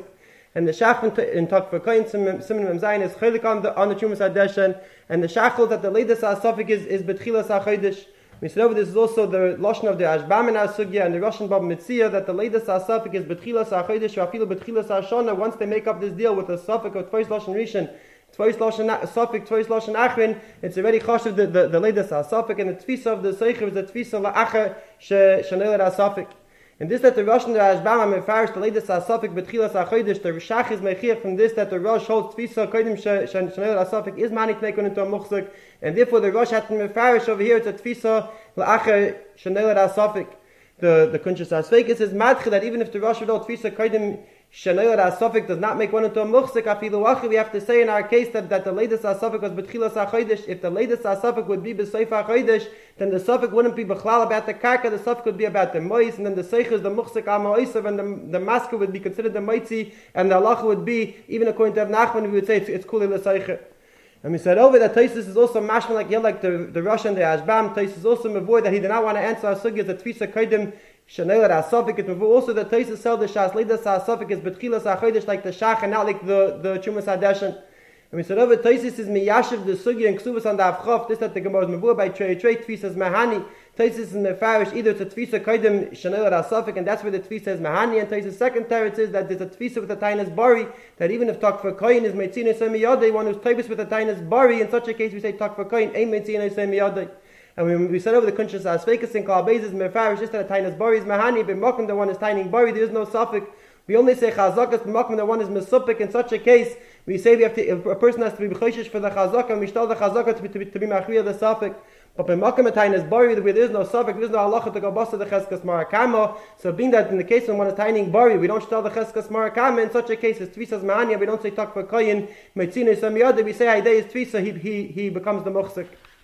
and the shach in Tok for Koyin Siman Mem Zayin is chaylik on the on the Trumas Hadeshen, and the shachol that the latest asafik is is betchilas hachodesh. We said over this is also the lashon of the Ashbam and Asugya and the Russian Bab Mitzia that the latest asafik is betchilas hachodesh or afilu betchilas hashana. Once they make up this deal with the safik of twice lashon rishon, twice lashon safik, twice lashon achrin, it's already chashuv the the, the latest asafik, and the tfisa of the seicher is the tfisa la'acher shenel asafik. And this that the Russian the Ashbam and Mefarish the latest asafik betchilas hachodesh, the Rishach is mechir from this that the Rosh holds tfisa kodim shenel asafik is manik mekon into a muchzik. And therefore, the Rosh had to mefarish over here. It's a tfisa la'acher shenel asafik. The the Kunshas Asfekis is madcha that even if the Rosh would hold tfisa kodim shenel asafik does not make one into a muchzik, afilu achi, we have to say in our case that, that the latest asafik was betchilas hachodesh. If the latest asafik would be b'seif hachodesh, then the safik wouldn't be b'chlal about the karka. The safik would be about the mois, and then the seich is the muchzik amoisav, and the the masker would be considered the moitzi, and the halacha would be even according to Rav Nachman, we would say it's, it's kuli l'seicher. And we said over that Taisus is also mashma like here, like the the Russian the Ashbam. Taisus is also mavur that he did not want to answer our sugya that tfisa kodim shenel asafik. It's mavur also that Taisus sell the shas leidas asafik is betchilas hachodesh like the shach and not like the the Trumas Hadeshen. And we said over Taisus is miyashiv the sugya and ksuvas on the avchav. This that the Gemara is mavur by trei trei tfisas mahani. Taisus is mefarish either it's a tfisa kodim shenel asafik, and that's where the tfisa is mahani. And Taisus second teretz is that there's a tfisa with a tainas bari, that even if tak for koyin is meitzina semiyadei, one who's taibis with a tainas bari, in such a case we say tak for koyin ain't meitzina semiyadei. And we, we said over the Kunshas Asfekis in Kal Beis is mefarish just that a tainas bari is mahani, but makom the one is taining bari, there is no suffix. We only say chazakas, but makom the one is mesupik. In such a case, we say we have to, a person has to be b'choshish for the chazaka, and we tell the chazaka to be to be, to be machriya the suffix. But by makom atainas bari, where there is no suffix, there is no halacha to go basa the cheskas marakama. So being that in the case when one is taining bari, we don't tell the cheskas marakama. In such a case, it's tvisas mahania. We don't say tak for koyin meitzina samiyada. We say haidei is tvisa. He he he becomes the muchzik.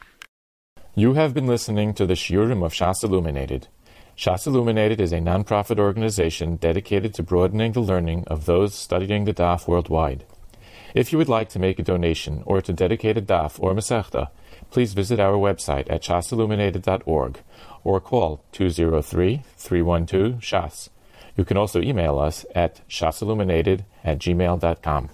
You have been listening to the Shiurim of Shas Illuminated. Shas Illuminated is a non-profit organization dedicated to broadening the learning of those studying the daf worldwide. If you would like to make a donation or to dedicate a daf or masechta, please visit our website at shas illuminated dot org or call two zero three, three one two, S H A S. You can also email us at shasilluminated at gmail dot com.